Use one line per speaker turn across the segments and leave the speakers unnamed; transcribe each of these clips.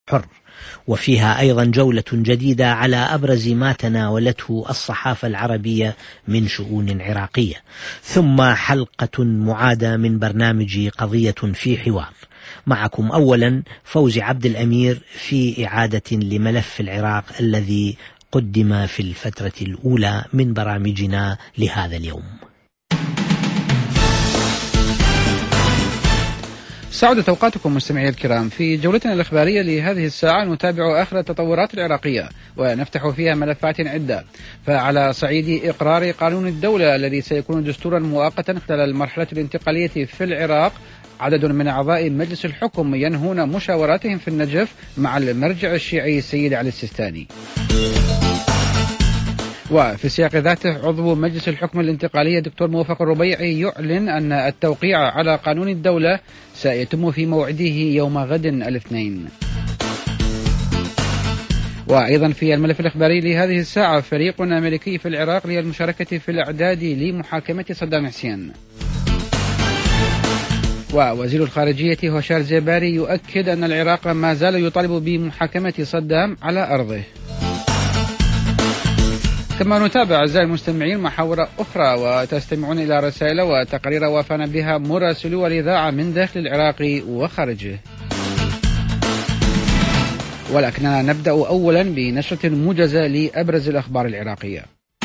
حر، وفيها أيضا جولة جديدة على أبرز ما تناولته الصحافة العربية من شؤون عراقية، ثم حلقة معادة من برنامج قضية في حوار. معكم أولا فوزي عبد الأمير في إعادة لملف العراق الذي قدم في الفترة الأولى من برامجنا لهذا اليوم.
سعودة أوقاتكم مستمعي الكرام. في جولتنا الإخبارية لهذه الساعة نتابع آخر التطورات العراقية ونفتح فيها ملفات عدة. فعلى صعيد إقرار قانون الدولة الذي سيكون دستورا مؤقتا خلال المرحلة الانتقالية في العراق، عدد من أعضاء مجلس الحكم ينهون مشاوراتهم في النجف مع المرجع الشيعي السيد علي السيستاني. وفي سياق ذاته عضو مجلس الحكم الانتقالية دكتور موفق الربيعي يعلن أن التوقيع على قانون الدولة سيتم في موعده يوم غد الاثنين. وأيضا في الملف الإخباري لهذه الساعة فريق أمريكي في العراق للمشاركة في الإعداد لمحاكمة صدام حسين. ووزير الخارجية هشام زيباري يؤكد أن العراق ما زال يطالب بمحاكمة صدام على أرضه. كما نتابع أعزائي المستمعين محاور أخرى وتستمعون إلى رسائل وتقارير وافانا بها مراسلو الإذاعة من داخل العراق وخارجه. ولكننا نبدأ أولا بنشرة موجزة لأبرز الأخبار العراقية.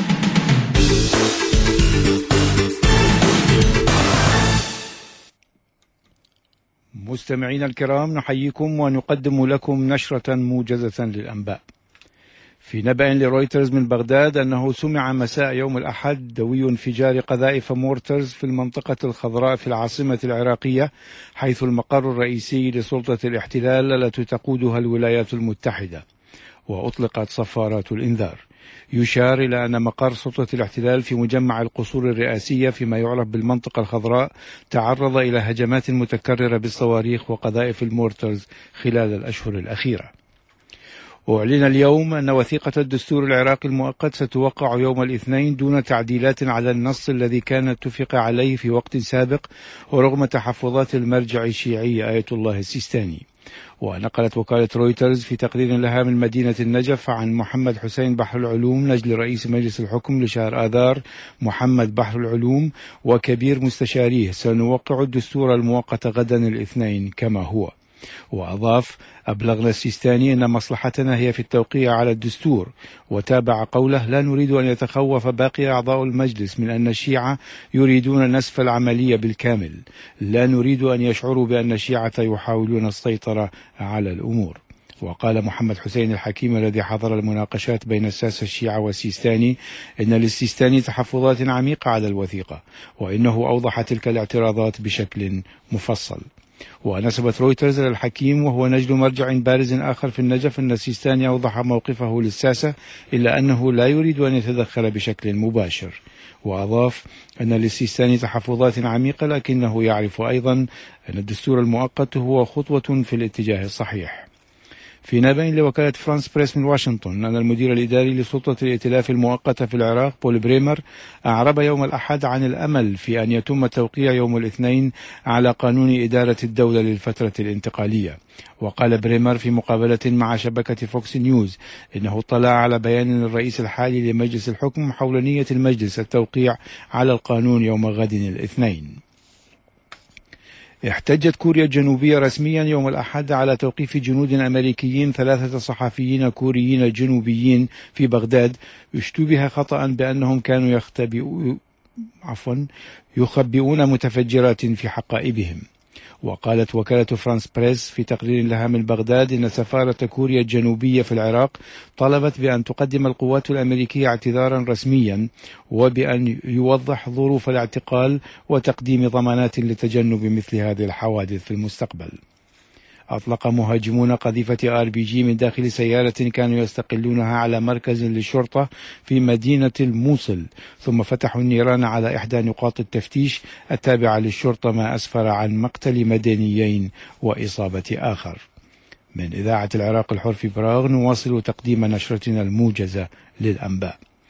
مستمعينا الكرام، نحييكم ونقدم لكم نشرة موجزة للأنباء. في نبأ لرويترز من بغداد أنه سمع مساء يوم الأحد دوي انفجار قذائف مورترز في المنطقة الخضراء في العاصمة العراقية، حيث المقر الرئيسي لسلطة الاحتلال التي تقودها الولايات المتحدة، وأطلقت صفارات الإنذار. يشار إلى أن مقر سلطة الاحتلال في مجمع القصور الرئاسية فيما يعرف بالمنطقة الخضراء تعرض إلى هجمات متكررة بالصواريخ وقذائف المورترز خلال الأشهر الأخيرة. أعلن اليوم أن وثيقة الدستور العراقي المؤقت ستوقع يوم الاثنين دون تعديلات على النص الذي كان اتفق عليه في وقت سابق، ورغم تحفظات المرجع الشيعي آية الله السيستاني. ونقلت وكالة رويترز في تقرير لها من مدينة النجف عن محمد حسين بحر العلوم نجل رئيس مجلس الحكم لشهر آذار محمد بحر العلوم وكبير مستشاريه: سنوقع الدستور المؤقت غدا الاثنين كما هو. وأضاف: أبلغنا السيستاني أن مصلحتنا هي في التوقيع على الدستور. وتابع قوله: لا نريد أن يتخوف باقي أعضاء المجلس من أن الشيعة يريدون نسف العملية بالكامل. لا نريد أن يشعروا بأن الشيعة يحاولون السيطرة على الأمور. وقال محمد حسين الحكيم الذي حضر المناقشات بين الساسة الشيعة والسيستاني إن للسيستاني تحفظات عميقة على الوثيقة، وإنه أوضح تلك الاعتراضات بشكل مفصل. ونسبت رويترز للحكيم وهو نجل مرجع بارز آخر في النجف أن السيستاني أوضح موقفه للساسة، إلا أنه لا يريد أن يتدخل بشكل مباشر. وأضاف أن للسيستاني تحفظات عميقة، لكنه يعرف أيضا أن الدستور المؤقت هو خطوة في الاتجاه الصحيح. في نبأ لوكالة فرانس بريس من واشنطن أن المدير الإداري لسلطة الائتلاف المؤقتة في العراق بول بريمر أعرب يوم الأحد عن الأمل في أن يتم التوقيع يوم الاثنين على قانون إدارة الدولة للفترة الانتقالية. وقال بريمر في مقابلة مع شبكة فوكس نيوز إنه اطلع على بيان الرئيس الحالي لمجلس الحكم حول نية المجلس التوقيع على القانون يوم غد الاثنين. احتجت كوريا الجنوبية رسميا يوم الأحد على توقيف جنود أمريكيين 3 صحفيين كوريين جنوبيين في بغداد، اشتبه خطأ بأنهم كانوا يخبئون متفجرات في حقائبهم. وقالت وكالة فرانس بريس في تقرير لها من بغداد إن سفارة كوريا الجنوبية في العراق طلبت بأن تقدم القوات الأمريكية اعتذارا رسميا، وبأن يوضح ظروف الاعتقال وتقديم ضمانات لتجنب مثل هذه الحوادث في المستقبل. أطلق مهاجمون قذيفة RPG من داخل سيارة كانوا يستقلونها على مركز للشرطة في مدينة الموصل، ثم فتحوا النيران على إحدى نقاط التفتيش التابعة للشرطة، ما أسفر عن مقتل مدنيين وإصابة آخر. من إذاعة العراق الحر في براغ نواصل تقديم نشرتنا الموجزة للأنباء.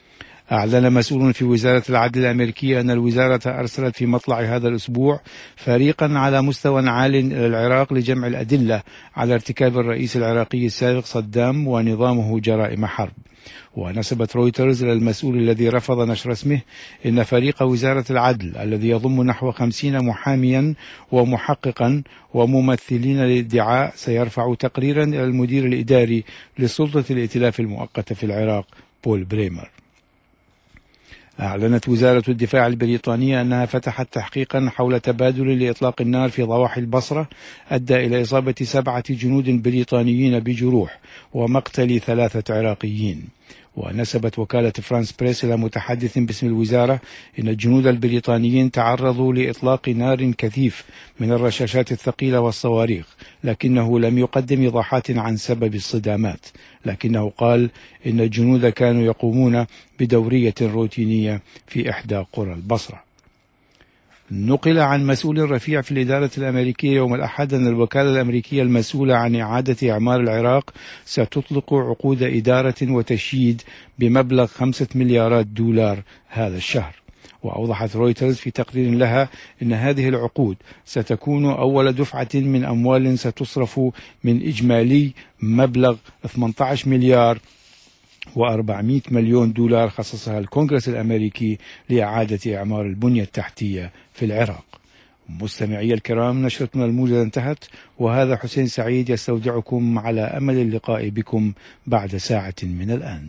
أعلن مسؤول في وزارة العدل الأمريكية أن الوزارة أرسلت في مطلع هذا الأسبوع فريقا على مستوى عال إلى العراق لجمع الأدلة على ارتكاب الرئيس العراقي السابق صدام ونظامه جرائم حرب. ونسبت رويترز إلى المسؤول الذي رفض نشر اسمه إن فريق وزارة العدل الذي يضم نحو 50 محاميا ومحققا وممثلين للادعاء سيرفع تقريرا إلى المدير الإداري لسلطة الائتلاف المؤقتة في العراق بول بريمر. أعلنت وزارة الدفاع البريطانية أنها فتحت تحقيقا حول تبادل لإطلاق النار في ضواحي البصرة أدى إلى إصابة 7 جنود بريطانيين بجروح ومقتل 3 عراقيين. ونسبت وكالة فرانس بريس إلى متحدث باسم الوزارة إن الجنود البريطانيين تعرضوا لإطلاق نار كثيف من الرشاشات الثقيلة والصواريخ، لكنه لم يقدم إيضاحات عن سبب الصدامات، لكنه قال إن الجنود كانوا يقومون بدورية روتينية في إحدى قرى البصرة. نقل عن مسؤول رفيع في الإدارة الأمريكية يوم الأحد أن الوكالة الأمريكية المسؤولة عن إعادة إعمار العراق ستطلق عقود إدارة وتشييد بمبلغ 5 مليارات دولار هذا الشهر. وأوضحت رويترز في تقرير لها أن هذه العقود ستكون أول دفعة من أموال ستصرف من إجمالي مبلغ 18 مليار و400 مليون دولار خصصها الكونغرس الأمريكي لإعادة إعمار البنية التحتية في العراق. مستمعي الكرام، نشرتنا الموجزة انتهت، وهذا حسين سعيد يستودعكم على أمل اللقاء بكم بعد ساعة من الآن.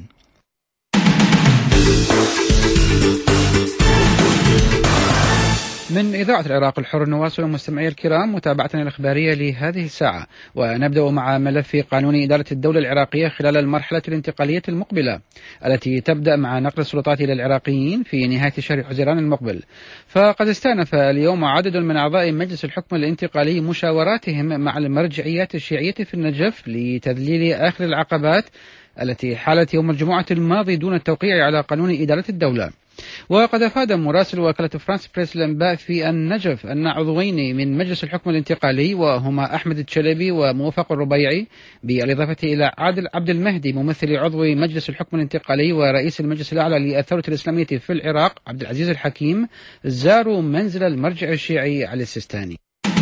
من إذاعة العراق الحر نواصل مستمعي الكرام متابعتنا الإخبارية لهذه الساعة، ونبدأ مع ملف قانون إدارة الدولة العراقية خلال المرحلة الانتقالية المقبلة التي تبدأ مع نقل السلطات إلى العراقيين في نهاية شهر حزيران المقبل. فقد استأنف اليوم عدد من أعضاء مجلس الحكم الانتقالي مشاوراتهم مع المرجعيات الشيعية في النجف لتذليل آخر العقبات التي حالت يوم الجمعة الماضي دون التوقيع على قانون إدارة الدولة. وقد أفاد مراسل وكالة فرانس بريس الأنباء في النجف أن عضوين من مجلس الحكم الانتقالي وهما أحمد التشلبي وموفق الربيعي، بالإضافة إلى عادل عبد المهدي ممثل عضو مجلس الحكم الانتقالي ورئيس المجلس الأعلى للثورة الإسلامية في العراق عبد العزيز الحكيم، زاروا منزل المرجع الشيعي علي السيستاني.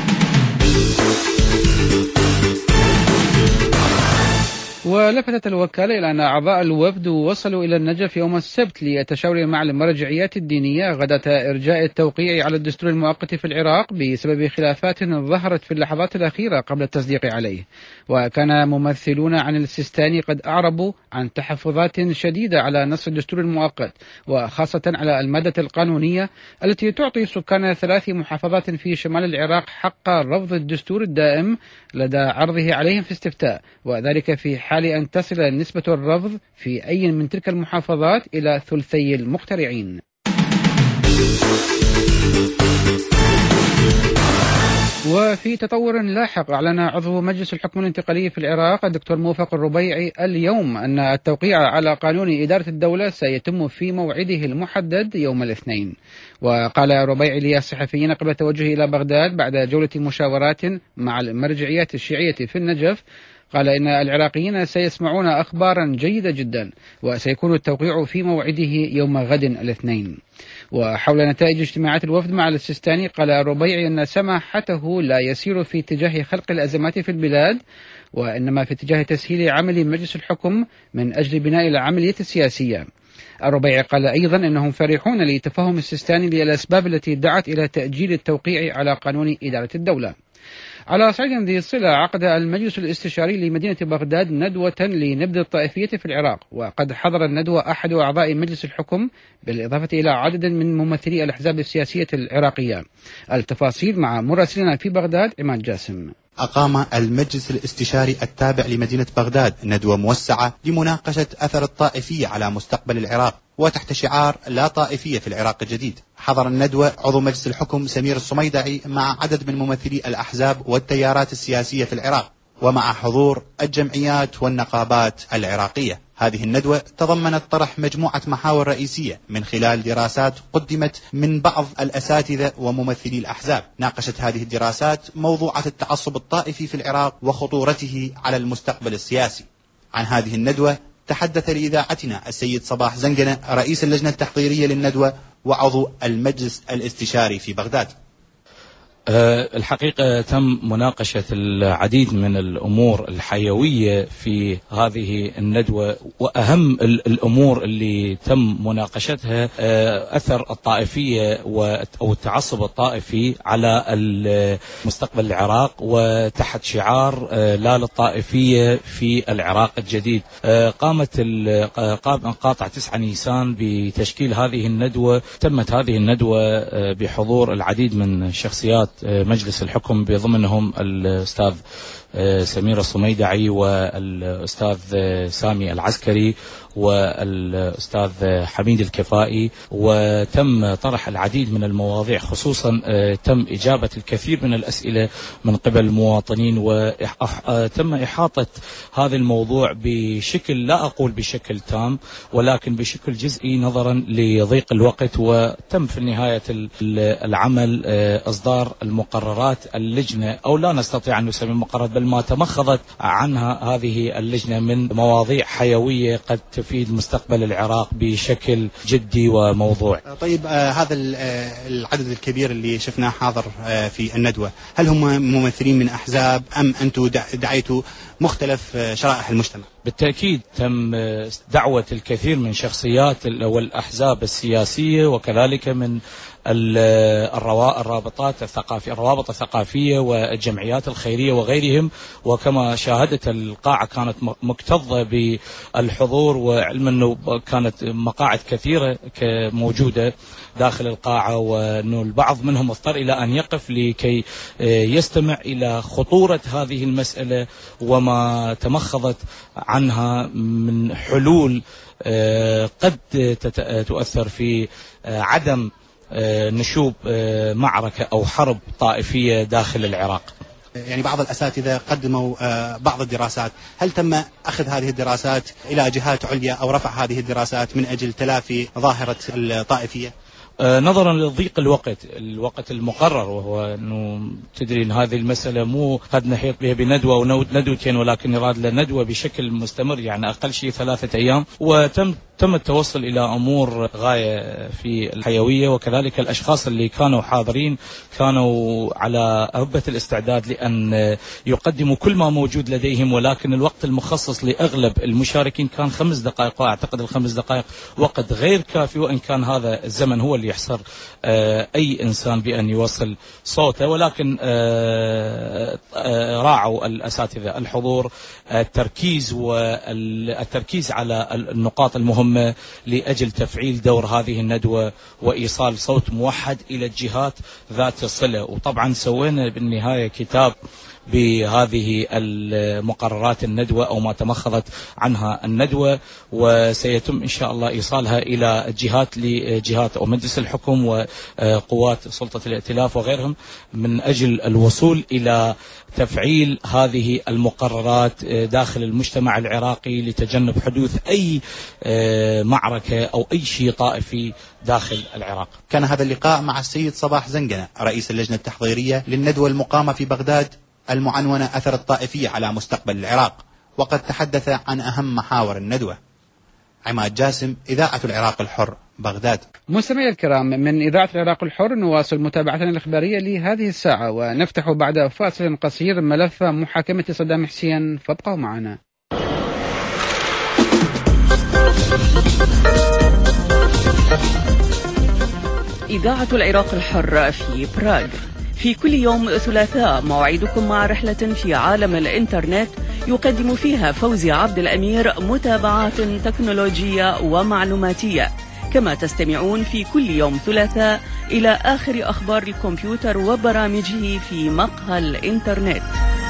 ولفتت الوكالة إلى أن أعضاء الوفد وصلوا إلى النجف يوم السبت للتشاور مع المرجعيات الدينية غداة إرجاء التوقيع على الدستور المؤقت في العراق بسبب خلافات ظهرت في اللحظات الأخيرة قبل التصديق عليه. وكان ممثلون عن السيستاني قد أعربوا عن تحفظات شديدة على نص الدستور المؤقت، وخاصة على المادة القانونية التي تعطي سكان 3 محافظات في شمال العراق حق رفض الدستور الدائم لدى عرضه عليهم في استفتاء، وذلك في حال أن تصل نسبة الرفض في أي من تلك المحافظات إلى ثلثي المقترعين. وفي تطور لاحق، أعلن عضو مجلس الحكم الانتقالي في العراق الدكتور موفق الربيعي اليوم أن التوقيع على قانون إدارة الدولة سيتم في موعده المحدد يوم الاثنين. وقال الربيعي للصحفيين قبل التوجه إلى بغداد بعد جولة مشاورات مع المرجعيات الشيعية في النجف، قال إن العراقيين سيسمعون أخبارا جيدة جدا، وسيكون التوقيع في موعده يوم غد الاثنين. وحول نتائج اجتماعات الوفد مع السيستاني، قال الربيعي أن سماحته لا يسير في اتجاه خلق الأزمات في البلاد، وإنما في اتجاه تسهيل عمل مجلس الحكم من أجل بناء العملية السياسية. الربيعي قال أيضا أنهم فرحون لتفهم السيستاني للأسباب التي دعت إلى تأجيل التوقيع على قانون إدارة الدولة. على صعيد ذي صلة، عقد المجلس الاستشاري لمدينة بغداد ندوة لنبذ الطائفية في العراق، وقد حضر الندوة أحد أعضاء مجلس الحكم بالإضافة إلى عدد من ممثلي الأحزاب السياسية العراقية. التفاصيل مع مراسلنا في بغداد عماد جاسم.
أقام المجلس الاستشاري التابع لمدينة بغداد ندوة موسعة لمناقشة أثر الطائفية على مستقبل العراق، وتحت شعار لا طائفية في العراق الجديد. حضر الندوة عضو مجلس الحكم سمير الصميدعي مع عدد من ممثلي الأحزاب والتيارات السياسية في العراق، ومع حضور الجمعيات والنقابات العراقية. هذه الندوة تضمنت طرح مجموعة محاور رئيسية من خلال دراسات قدمت من بعض الأساتذة وممثلي الأحزاب. ناقشت هذه الدراسات موضوعات التعصب الطائفي في العراق وخطورته على المستقبل السياسي. عن هذه الندوة تحدث لإذاعتنا السيد صباح زنقنة رئيس اللجنة التحضيرية للندوة وعضو المجلس الاستشاري في بغداد.
الحقيقة تم مناقشة العديد من الأمور الحيوية في هذه الندوة، وأهم الأمور اللي تم مناقشتها أثر الطائفية أو التعصب الطائفي على مستقبل العراق، وتحت شعار لا للطائفية في العراق الجديد. قامت قاطع 9 نيسان بتشكيل هذه الندوة. تمت هذه الندوة بحضور العديد من شخصيات مجلس الحكم، بضمنهم الأستاذ سمير الصميدعي والأستاذ سامي العسكري والأستاذ حميد الكفائي، وتم طرح العديد من المواضيع، خصوصا تم إجابة الكثير من الأسئلة من قبل المواطنين، وتم إحاطة هذا الموضوع بشكل، لا أقول بشكل تام، ولكن بشكل جزئي نظرا لضيق الوقت. وتم في نهاية العمل إصدار المقررات اللجنة، أو لا نستطيع أن نسمي مقررات، بل ما تمخضت عنها هذه اللجنة من مواضيع حيوية قد تفيد مستقبل العراق بشكل جدي وموضوع.
طيب، هذا العدد الكبير اللي شفناه حاضر في الندوة، هل هم ممثلين من أحزاب أم أنتم دعيتوا مختلف شرائح المجتمع؟
بالتأكيد تم دعوة الكثير من شخصيات والأحزاب السياسية، وكذلك من الروابط الثقافية والجمعيات الخيرية وغيرهم. وكما شاهدت القاعة كانت مكتظة بالحضور، وعلما أنه كانت مقاعد كثيرة موجودة داخل القاعة، وأنه البعض منهم اضطر إلى أن يقف لكي يستمع إلى خطورة هذه المسألة وما تمخضت عنها من حلول قد تؤثر في عدم نشوب معركة أو حرب طائفية داخل العراق.
يعني بعض الأساتذة قدموا بعض الدراسات، هل تم أخذ هذه الدراسات إلى جهات عليا أو رفع هذه الدراسات من أجل تلافي ظاهرة الطائفية؟
نظرا لضيق الوقت المقرر، وهو أنه تدري أن هذه المسألة مو قد نحيط بها بندوة أو ندوتين، ولكن يراد لها ندوة بشكل مستمر، يعني أقل شيء 3 أيام. تم التوصل إلى أمور غاية في الحيوية، وكذلك الأشخاص اللي كانوا حاضرين كانوا على أهبة الاستعداد لأن يقدموا كل ما موجود لديهم، ولكن الوقت المخصص لأغلب المشاركين كان 5 دقائق، وأعتقد ال5 دقائق وقت غير كافي، وإن كان هذا الزمن هو اللي يحصر أي إنسان بأن يوصل صوته. ولكن راعوا الأساتذة الحضور، التركيز على النقاط المهمة لأجل تفعيل دور هذه الندوة وإيصال صوت موحد إلى الجهات ذات الصلة. وطبعا سوينا بالنهاية كتاب بهذه المقررات الندوة أو ما تمخضت عنها الندوة، وسيتم إن شاء الله إيصالها إلى لجهات أو مجلس الحكم وقوات سلطة الائتلاف وغيرهم، من أجل الوصول إلى تفعيل هذه المقررات داخل المجتمع العراقي لتجنب حدوث أي معركة أو أي شيء طائفي داخل العراق.
كان هذا اللقاء مع السيد صباح زنقنة رئيس اللجنة التحضيرية للندوة المقامة في بغداد المعنونة أثر الطائفية على مستقبل العراق، وقد تحدث عن أهم محاور الندوة. عماد جاسم، إذاعة العراق الحر، بغداد.
مستمعي الكرام، من إذاعة العراق الحر نواصل متابعتنا الإخبارية لهذه الساعة، ونفتح بعد فاصل قصير ملف محاكمة صدام حسين، فابقوا معنا.
إذاعة العراق الحر في براغ. في كل يوم ثلاثاء موعدكم مع رحلة في عالم الإنترنت يقدم فيها فوزي عبد الأمير متابعات تكنولوجية ومعلوماتية، كما تستمعون في كل يوم ثلاثاء إلى آخر أخبار الكمبيوتر وبرامجه في مقهى الإنترنت.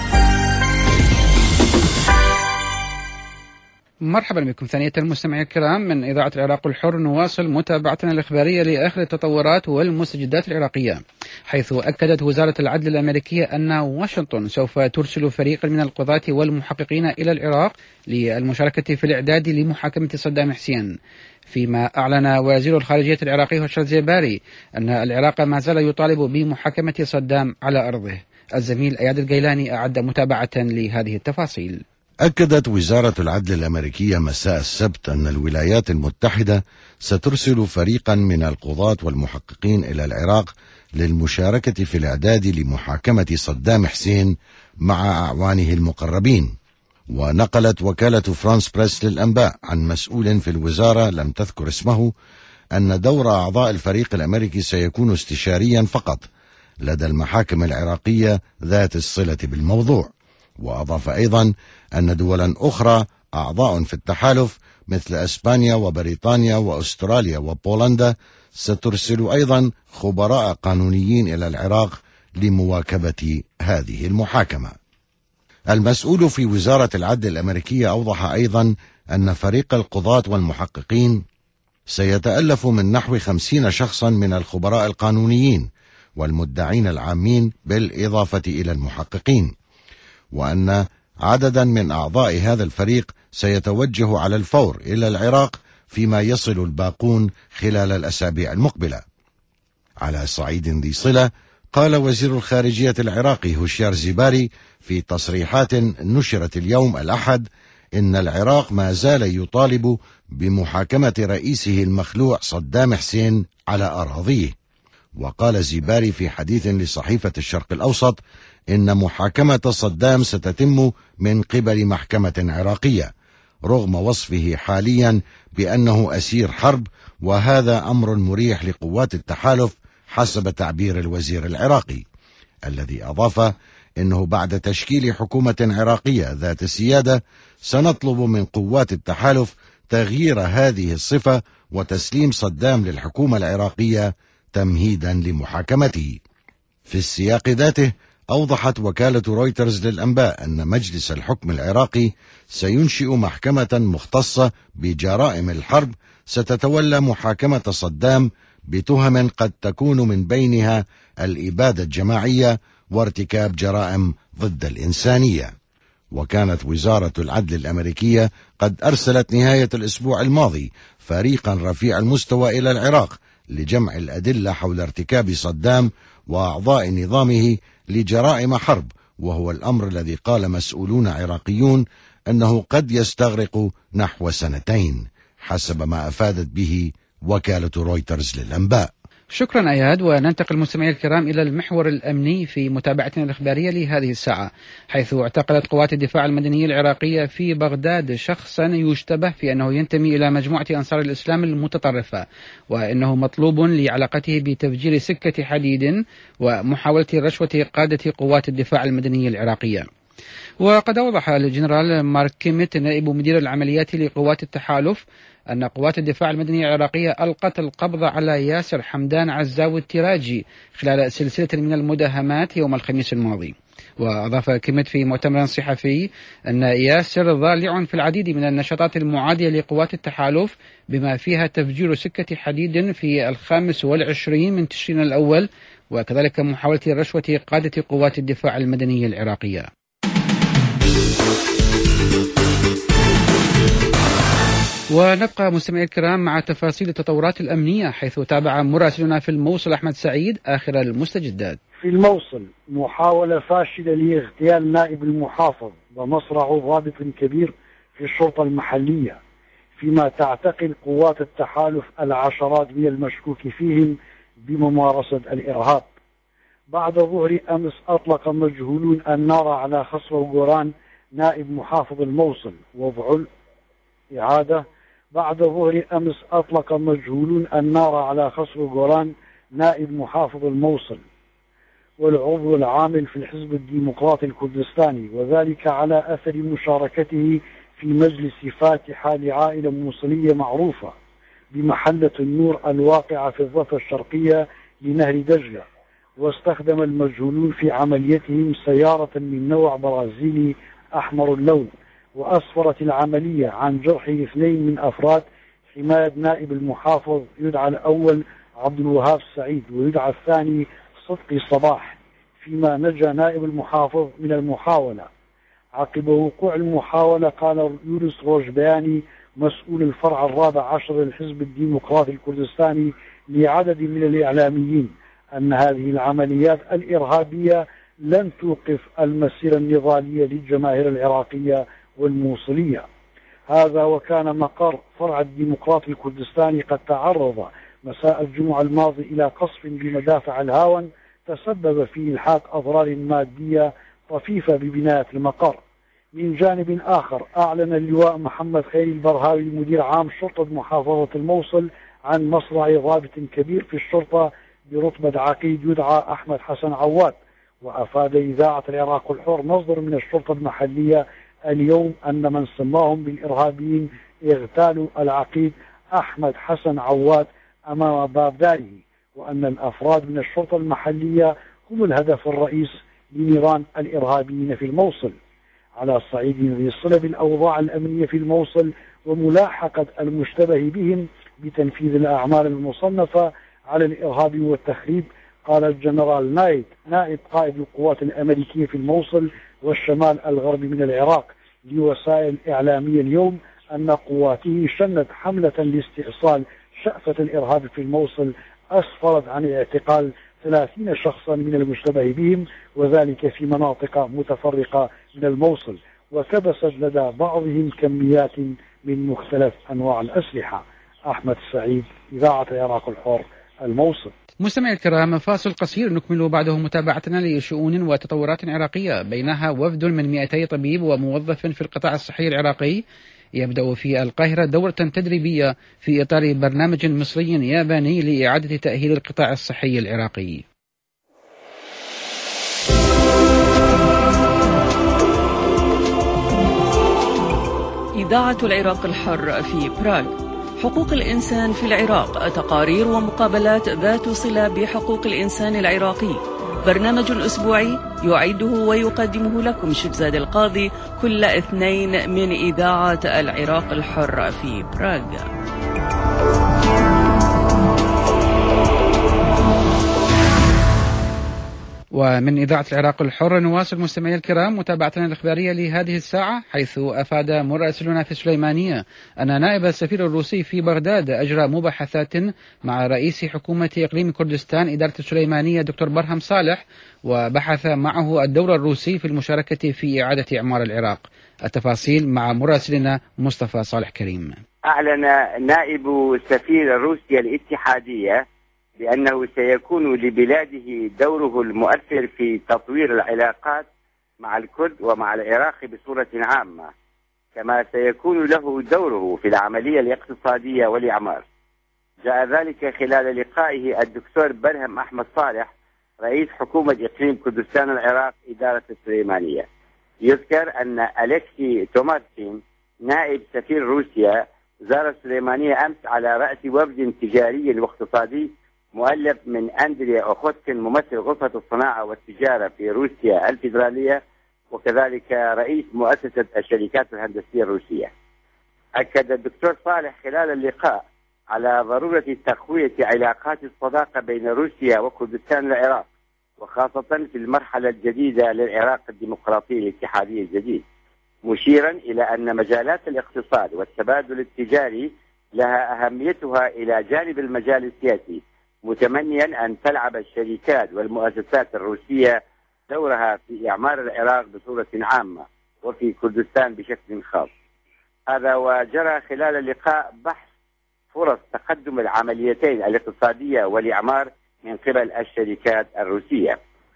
مرحبا بكم ثانية المستمعين الكرام من إذاعة العراق الحر. نواصل متابعتنا الإخبارية لآخر التطورات والمستجدات العراقية، حيث أكدت وزارة العدل الأمريكية أن واشنطن سوف ترسل فريقا من القضاة والمحققين إلى العراق للمشاركة في الإعداد لمحاكمة صدام حسين. فيما أعلن وزير الخارجية العراقي هشام زيباري أن العراق ما زال يطالب بمحاكمة صدام على أرضه. الزميل أياد القيلاني أعد متابعة لهذه التفاصيل.
أكدت وزارة العدل الأمريكية مساء السبت أن الولايات المتحدة سترسل فريقا من القضاة والمحققين إلى العراق للمشاركة في الإعداد لمحاكمة صدام حسين مع أعوانه المقربين. ونقلت وكالة فرانس بريس للأنباء عن مسؤول في الوزارة لم تذكر اسمه أن دور أعضاء الفريق الأمريكي سيكون استشاريا فقط لدى المحاكم العراقية ذات الصلة بالموضوع. وأضاف أيضا أن دولا أخرى أعضاء في التحالف مثل أسبانيا وبريطانيا وأستراليا وبولندا سترسل أيضا خبراء قانونيين إلى العراق لمواكبة هذه المحاكمة. المسؤول في وزارة العدل الأمريكية أوضح أيضا أن فريق القضاة والمحققين سيتألف من نحو 50 شخصا من الخبراء القانونيين والمدعين العامين بالإضافة إلى المحققين، وأن عددا من أعضاء هذا الفريق سيتوجه على الفور إلى العراق فيما يصل الباقون خلال الأسابيع المقبلة. على صعيد ذي صلة، قال وزير الخارجية العراقي هوشيار زيباري في تصريحات نشرت اليوم الأحد إن العراق ما زال يطالب بمحاكمة رئيسه المخلوع صدام حسين على أراضيه. وقال زيباري في حديث لصحيفة الشرق الأوسط إن محاكمة صدام ستتم من قبل محكمة عراقية رغم وصفه حاليا بأنه أسير حرب، وهذا أمر مريح لقوات التحالف حسب تعبير الوزير العراقي، الذي أضاف إنه بعد تشكيل حكومة عراقية ذات سيادة سنطلب من قوات التحالف تغيير هذه الصفة وتسليم صدام للحكومة العراقية تمهيدا لمحاكمته. في السياق ذاته، أوضحت وكالة رويترز للأنباء أن مجلس الحكم العراقي سينشئ محكمة مختصة بجرائم الحرب ستتولى محاكمة صدام بتهم قد تكون من بينها الإبادة الجماعية وارتكاب جرائم ضد الإنسانية. وكانت وزارة العدل الأمريكية قد أرسلت نهاية الأسبوع الماضي فريقا رفيع المستوى إلى العراق لجمع الأدلة حول ارتكاب صدام وأعضاء نظامه لجرائم حرب، وهو الأمر الذي قال مسؤولون عراقيون أنه قد يستغرق نحو 2 سنين حسب ما أفادت به وكالة رويترز للأنباء.
شكرا أياد. وننتقل مستمعي الكرام إلى المحور الأمني في متابعتنا الإخبارية لهذه الساعة، حيث اعتقلت قوات الدفاع المدني العراقية في بغداد شخصا يشتبه في أنه ينتمي إلى مجموعة أنصار الإسلام المتطرفة، وأنه مطلوب لعلاقته بتفجير سكة حديد ومحاولة رشوة قادة قوات الدفاع المدني العراقية. وقد أوضح الجنرال مارك كيميت نائب مدير العمليات لقوات التحالف أن قوات الدفاع المدني العراقية ألقت القبض على ياسر حمدان عزاوي التراجي خلال سلسلة من المداهمات يوم الخميس الماضي. وأضاف كيميت في مؤتمر صحفي أن ياسر ضالع في العديد من النشاطات المعادية لقوات التحالف بما فيها تفجير سكة حديد في 25 من تشرين الأول، وكذلك محاولة رشوة قادة قوات الدفاع المدني العراقية. ونبقى مستمعي الكرام مع تفاصيل التطورات الأمنية، حيث تابع مراسلنا في الموصل أحمد سعيد آخر المستجدات.
في الموصل محاولة فاشلة لاغتيال نائب المحافظ ومصرع ضابط كبير في الشرطة المحلية، فيما تعتقل قوات التحالف العشرات من المشكوك فيهم بممارسة الإرهاب. بعد ظهر أمس أطلق مجهولون النار على خصر وقران نائب محافظ الموصل. وضع إعادة: بعد ظهر أمس أطلق مجهولون النار على خصر وقران نائب محافظ الموصل والعضو العامل في الحزب الديمقراطي الكردستاني، وذلك على أثر مشاركته في مجلس فاتحة لعائلة موصلية معروفة بمحلة النور الواقعة في الضفة الشرقية لنهر دجلة. واستخدم المجهولون في عمليتهم سيارة من نوع برازيلي أحمر اللون، وأسفرت العملية عن جرح 2 من أفراد حماية نائب المحافظ، يدعى الأول عبد الوهاب سعيد ويدعى الثاني صدقي صباح، فيما نجا نائب المحافظ من المحاولة. عقب وقوع المحاولة قال يونس روجبياني مسؤول الفرع 14 للحزب الديمقراطي الكردستاني لعدد من الإعلاميين أن هذه العمليات الإرهابية لن توقف المسيرة النضالية للجماهير العراقية والموصلية. هذا وكان مقر فرع الديمقراطي الكردستاني قد تعرض مساء الجمعة الماضي إلى قصف بمدافع الهاون تسبب في إلحاق أضرار مادية طفيفة ببناية المقر. من جانب آخر أعلن اللواء محمد خيري البرهاوي مدير عام شرطة محافظة الموصل عن مصرع ضابط كبير في الشرطة برتبة عقيد يدعى أحمد حسن عواد. وأفاد إذاعة العراق الحر مصدر من الشرطة المحلية اليوم أن من سماهم بالإرهابيين اغتالوا العقيد أحمد حسن عواد أمام باب داره، وأن الأفراد من الشرطة المحلية هم الهدف الرئيس لنيران الإرهابيين في الموصل. على الصعيد ذي الصلة بالأوضاع الأمنية في الموصل وملاحقة المشتبه بهم بتنفيذ الأعمال المصنفة على الإرهاب والتخريب، قال الجنرال نايت نائب قائد القوات الأمريكية في الموصل والشمال الغربي من العراق لوسائل إعلامية اليوم أن قواته شنت حملة لاستئصال شأفة الإرهاب في الموصل أسفرت عن اعتقال 30 شخصا من المشتبه بهم، وذلك في مناطق متفرقة من الموصل، وكبست لدى بعضهم كميات من مختلف أنواع الأسلحة. أحمد سعيد، إذاعة العراق الحر، الموصل.
مستمعي الكرام، فاصل قصير نكمل بعده متابعتنا لشؤون وتطورات عراقية، بينها وفد من 200 طبيب وموظف في القطاع الصحي العراقي يبدأ في القاهرة دورة تدريبية في إطار برنامج مصري ياباني لإعادة تأهيل القطاع الصحي العراقي.
إذاعة العراق الحر في براغ. حقوق الإنسان في العراق، تقارير ومقابلات ذات صلة بحقوق الإنسان العراقي، برنامج أسبوعي يعده ويقدمه لكم شبزاد القاضي كل اثنين من إذاعة العراق الحر في براغ.
ومن إذاعة العراق الحر نواصل مستمعي الكرام متابعتنا الإخبارية لهذه الساعة، حيث أفاد مراسلنا في السليمانية أن نائب السفير الروسي في بغداد أجرى مباحثات مع رئيس حكومة إقليم كردستان إدارة السليمانية دكتور برهم صالح، وبحث معه الدور الروسي في المشاركة في إعادة إعمار العراق. التفاصيل مع مراسلنا مصطفى صالح كريم.
أعلن نائب سفير روسيا الاتحادية بأنه سيكون لبلاده دوره المؤثر في تطوير العلاقات مع الكرد ومع العراق بصورة عامة، كما سيكون له دوره في العملية الاقتصادية والإعمار. جاء ذلك خلال لقائه الدكتور برهم أحمد صالح رئيس حكومة إقليم كردستان العراق إدارة السليمانية. يذكر أن أليكسي تومارتين نائب سفير روسيا زار السليمانية أمس على رأس وفد تجاري واقتصادي مؤلف من أندريا أوخوتكن ممثل غرفة الصناعة والتجارة في روسيا الفيدرالية، وكذلك رئيس مؤسسة الشركات الهندسية الروسية. أكد الدكتور صالح خلال اللقاء على ضرورة تقوية علاقات الصداقة بين روسيا وكردستان العراق، وخاصة في المرحلة الجديدة للعراق الديمقراطي الاتحادي الجديد، مشيرا إلى أن مجالات الاقتصاد والتبادل التجاري لها أهميتها إلى جانب المجال السياسي، متمنيا أن تلعب الشركات والمؤسسات الروسية دورها في إعمار العراق بصورة عامة وفي كردستان بشكل خاص. هذا وجرى خلال اللقاء بحث فرص تقدم العمليتين الاقتصادية والإعمار من قبل الشركات الروسية.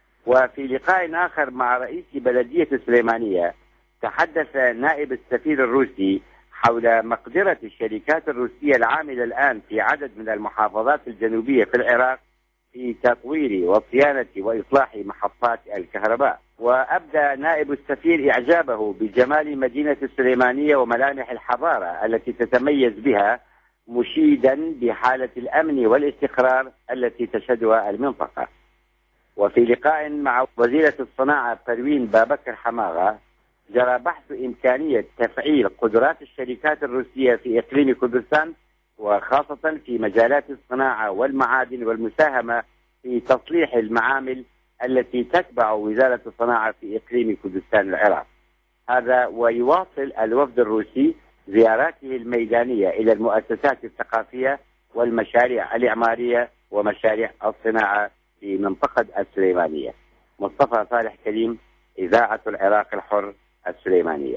وفي لقاء آخر مع رئيس بلدية السليمانية تحدث نائب السفير الروسي حول مقدرة الشركات الروسية العاملة الآن في عدد من المحافظات الجنوبية في العراق في تطوير وصيانة وإصلاح محطات الكهرباء. وأبدى نائب السفير إعجابه بجمال مدينة السليمانية وملامح الحضارة التي تتميز بها، مشيدا بحالة الأمن والاستقرار التي تشهدها المنطقة. وفي لقاء مع وزيرة الصناعة بروين بابكر حماغة جرى بحث إمكانية تفعيل قدرات الشركات الروسية في إقليم كردستان، وخاصة في مجالات الصناعة والمعادن والمساهمة في تصليح المعامل التي تتبع وزارة الصناعة في إقليم كردستان العراق. هذا ويواصل الوفد الروسي زياراته الميدانية إلى المؤسسات الثقافية والمشاريع الإعمارية ومشاريع الصناعة في منطقة السليمانية. مصطفى صالح كريم، إذاعة العراق الحر، السليمانية.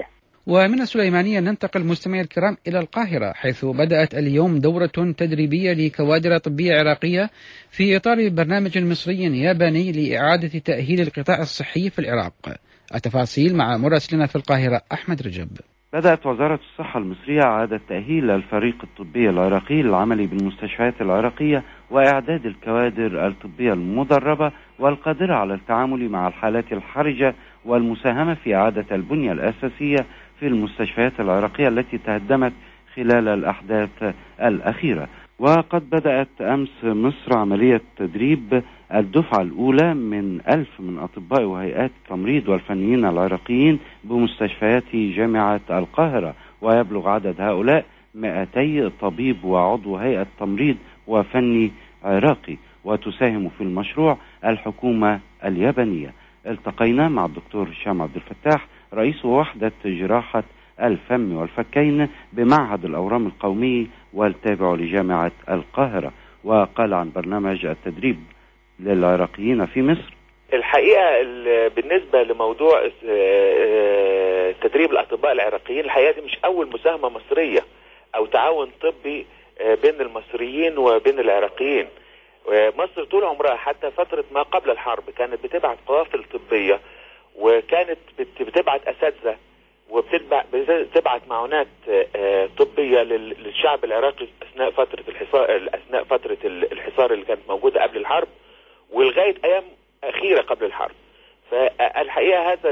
ومن السليمانية ننتقل مستمعي الكرام إلى القاهرة، حيث بدأت اليوم دورة تدريبية لكوادر طبية عراقية في إطار برنامج مصري ياباني لإعادة تأهيل القطاع الصحي في العراق. التفاصيل مع مراسلنا في القاهرة أحمد رجب.
بدأت وزارة الصحة المصرية إعادة تأهيل الفريق الطبي العراقي للعمل بالمستشفيات العراقية وإعداد الكوادر الطبية المدربة والقادرة على التعامل مع الحالات الحرجة والمساهمة في إعادة البنية الأساسية في المستشفيات العراقية التي تهدمت خلال الأحداث الأخيرة. وقد بدأت أمس مصر عملية تدريب الدفعة الأولى من 1000 من أطباء وهيئات التمريض والفنيين العراقيين بمستشفيات جامعة القاهرة، ويبلغ عدد هؤلاء 200 طبيب وعضو هيئة تمريض وفني عراقي، وتساهم في المشروع الحكومة اليابانية. التقينا مع الدكتور هشام عبد الفتاح رئيس وحدة جراحة الفم والفكين بمعهد الأورام القومي والتابع لجامعة القاهرة، وقال عن برنامج التدريب للعراقيين في مصر.
الحقيقة بالنسبة لموضوع تدريب الأطباء العراقيين، الحقيقة دي مش أول مساهمة مصرية أو تعاون طبي بين المصريين وبين العراقيين. مصر طول عمرها حتى فترة ما قبل الحرب كانت بتبعت قوافل طبية، وكانت بتبعت أساتذة وبتبعت معونات طبية للشعب العراقي أثناء فترة الحصار اللي كانت موجودة قبل الحرب ولغاية أيام أخيرة قبل الحرب. فالحقيقة هذا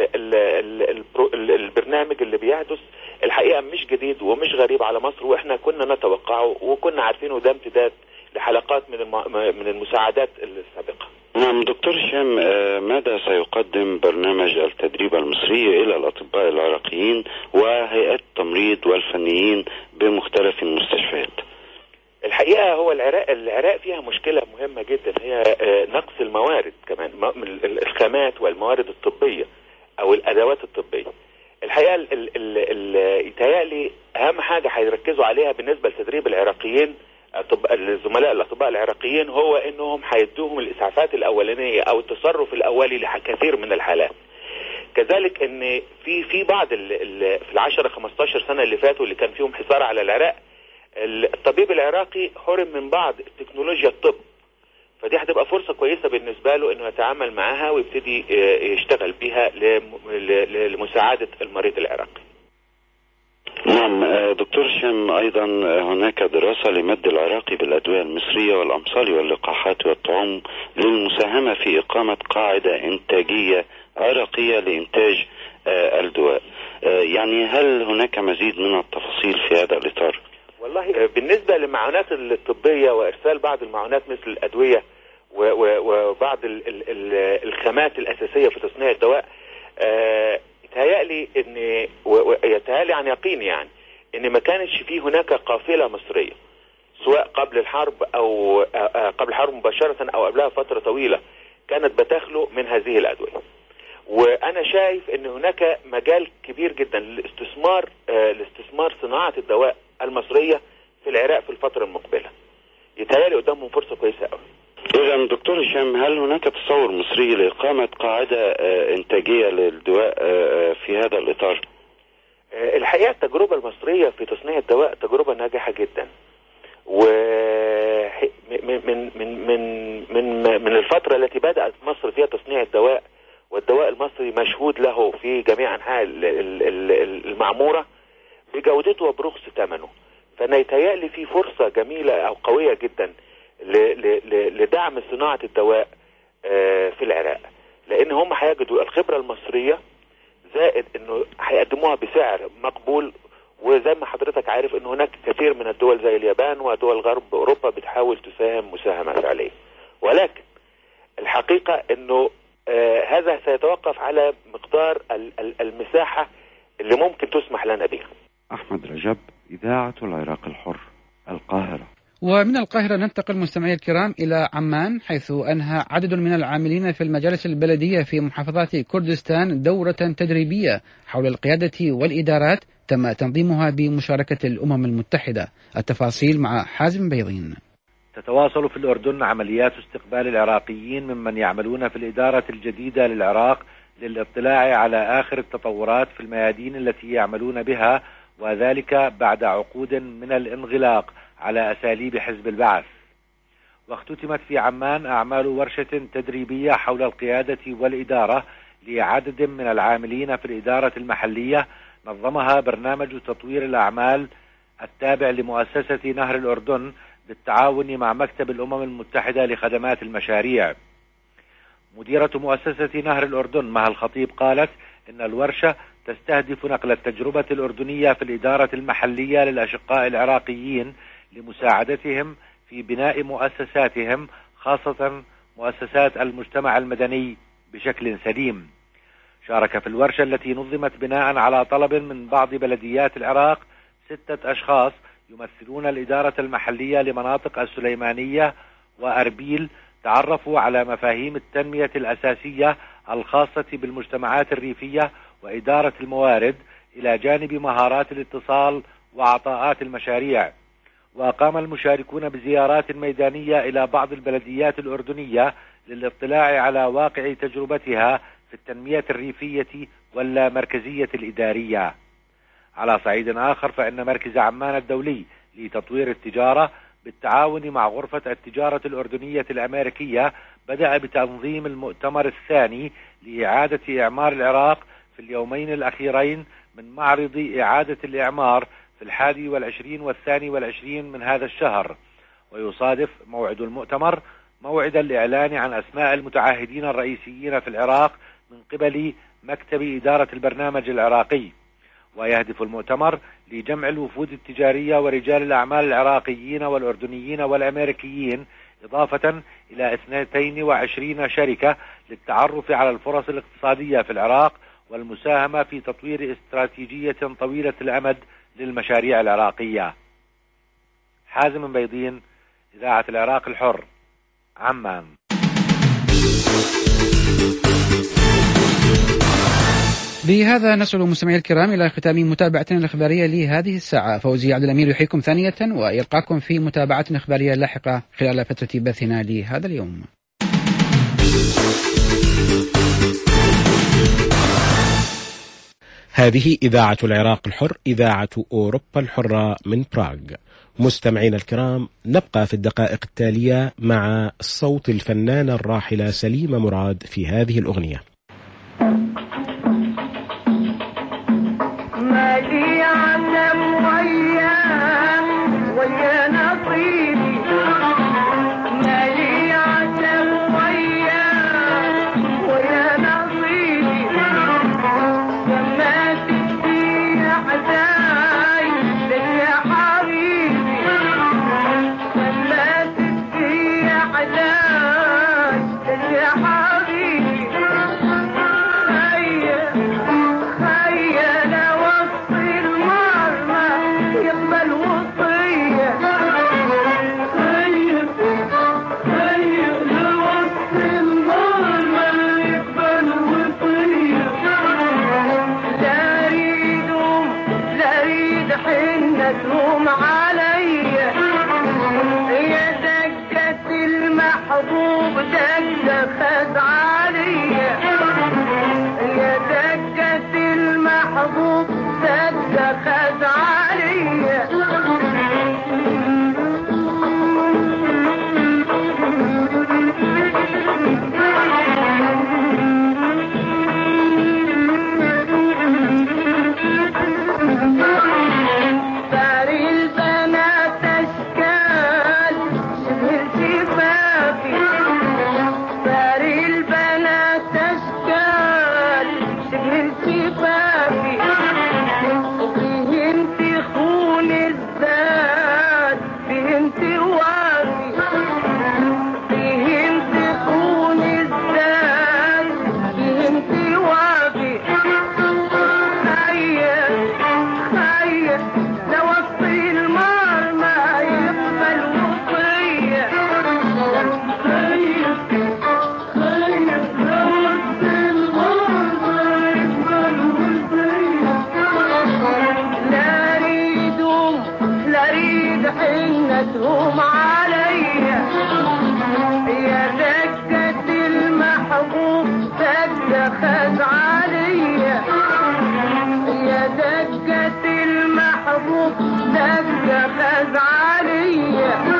البرنامج اللي بيحدث الحقيقة مش جديد ومش غريب على مصر، وإحنا كنا نتوقعه وكنا عارفينه، ده امتداد لحلقات من المساعدات السابقة.
نعم دكتور هشام، ماذا سيقدم برنامج التدريب المصري إلى الأطباء العراقيين وهيئات التمريض والفنيين بمختلف المستشفيات؟
الحقيقة هو العراق فيها مشكلة مهمة جدا، هي نقص الموارد، كمان الخامات والموارد الطبية أو الأدوات الطبية. الحقيقة يتهيألي أهم حاجة هيركزوا عليها بالنسبة لتدريب العراقيين الزملاء الأطباء العراقيين هو إنهم هيدوهم الإسعافات الأولانية أو التصرف الأولي لكثير من الحالات. كذلك إن في بعض في 10-15 سنة اللي فاتوا اللي كان فيهم حصار على العراق، الطبيب العراقي حرم من بعض تكنولوجيا الطب، فدي هتبقى فرصة كويسة بالنسبة له إنه يتعامل معها ويبتدي يشتغل بيها لمساعدة المريض العراقي.
نعم دكتور هشام، أيضا هناك دراسة لمد العراقي بالأدوية المصرية والأمصال واللقاحات والطعوم للمساهمة في إقامة قاعدة إنتاجية عراقية لإنتاج الدواء. يعني هل هناك مزيد من التفاصيل في هذا الإطار؟
والله بالنسبة للمعونات الطبية وإرسال بعض المعونات مثل الأدوية وبعض الخامات الأساسية في تصنيع الدواء، يتهيألي عن يقين يعني إن ما كانش فيه هناك قافلة مصرية سواء قبل الحرب أو قبل الحرب مباشرة أو قبلها فترة طويلة كانت بتخلو من هذه الأدوية. وأنا شايف إن هناك مجال كبير جدا لاستثمار صناعة الدواء المصرية في العراق في الفترة المقبلة. يتهيألي قدامهم فرصة كويسة قوي.
إذا دكتور هشام، هل هناك تصور مصري لإقامة قاعدة إنتاجية للدواء في هذا الإطار؟
الحقيقة التجربة المصرية في تصنيع الدواء تجربة ناجحة جدا، من الفترة التي بدأت مصر فيها تصنيع الدواء، والدواء المصري مشهود له في جميع أنحاء المعمورة بجودته وبرخص ثمنه. فأنا يتهيألي في فرصة جميلة أو قوية جدا لدعم صناعة الدواء في العراق، لأن هم هيجدوا الخبرة المصرية زائد أنه هيقدموها بسعر مقبول. وزي ما حضرتك عارف أن هناك كثير من الدول زي اليابان ودول غرب أوروبا بتحاول تساهم مساهمة فعلية، ولكن الحقيقة أنه هذا سيتوقف على مقدار المساحة اللي ممكن تسمح لنا بها.
أحمد رجب، إذاعة العراق الحر، القاهرة.
ومن القاهرة ننتقل مستمعي الكرام إلى عمان، حيث أنهى عدد من العاملين في المجالس البلدية في محافظات كردستان دورة تدريبية حول القيادة والإدارات تم تنظيمها بمشاركة الأمم المتحدة. التفاصيل مع حازم بيضين.
تتواصل في الأردن عمليات استقبال العراقيين ممن يعملون في الإدارة الجديدة للعراق للاطلاع على آخر التطورات في الميادين التي يعملون بها، وذلك بعد عقود من الانغلاق على أساليب حزب البعث. واختتمت في عمان أعمال ورشة تدريبية حول القيادة والإدارة لعدد من العاملين في الإدارة المحلية، نظمها برنامج تطوير الأعمال التابع لمؤسسة نهر الأردن بالتعاون مع مكتب الأمم المتحدة لخدمات المشاريع. مديرة مؤسسة نهر الأردن مها الخطيب قالت إن الورشة تستهدف نقل التجربة الأردنية في الإدارة المحلية للأشقاء العراقيين لمساعدتهم في بناء مؤسساتهم، خاصة مؤسسات المجتمع المدني بشكل سليم. شارك في الورشة التي نظمت بناء على طلب من بعض بلديات العراق 6 أشخاص يمثلون الإدارة المحلية لمناطق السليمانية وأربيل، تعرفوا على مفاهيم التنمية الأساسية الخاصة بالمجتمعات الريفية وإدارة الموارد، إلى جانب مهارات الاتصال وعطاءات المشاريع. وقام المشاركون بزيارات ميدانية إلى بعض البلديات الأردنية للاطلاع على واقع تجربتها في التنمية الريفية واللامركزية الإدارية. على صعيد آخر، فإن مركز عمان الدولي لتطوير التجارة بالتعاون مع غرفة التجارة الأردنية الأمريكية بدأ بتنظيم المؤتمر الثاني لإعادة إعمار العراق في اليومين الأخيرين من معرض إعادة الإعمار في 21 و22 من هذا الشهر. ويصادف موعد المؤتمر موعد الإعلان عن أسماء المتعهدين الرئيسيين في العراق من قبل مكتب إدارة البرنامج العراقي. ويهدف المؤتمر لجمع الوفود التجارية ورجال الأعمال العراقيين والأردنيين والأمريكيين، إضافة إلى 22 شركة للتعرف على الفرص الاقتصادية في العراق والمساهمة في تطوير استراتيجية طويلة الأمد للمشاريع العراقية. حازم بيضين، إذاعة العراق الحر، عمان.
بهذا نصل مستمعي الكرام إلى ختام متابعتنا الإخبارية لهذه الساعة. فوزي عبد الأمير يحييكم ثانية ويلقاكم في متابعة إخبارية لاحقة خلال فترة بثنا لهذا اليوم.
هذه إذاعة العراق الحر، إذاعة أوروبا الحرة من براغ. مستمعين الكرام، نبقى في الدقائق التالية مع صوت الفنانة الراحلة سليمة مراد في هذه الأغنية.
يا دكة المحبوب دكة خزعة المحبوب دق خزعلية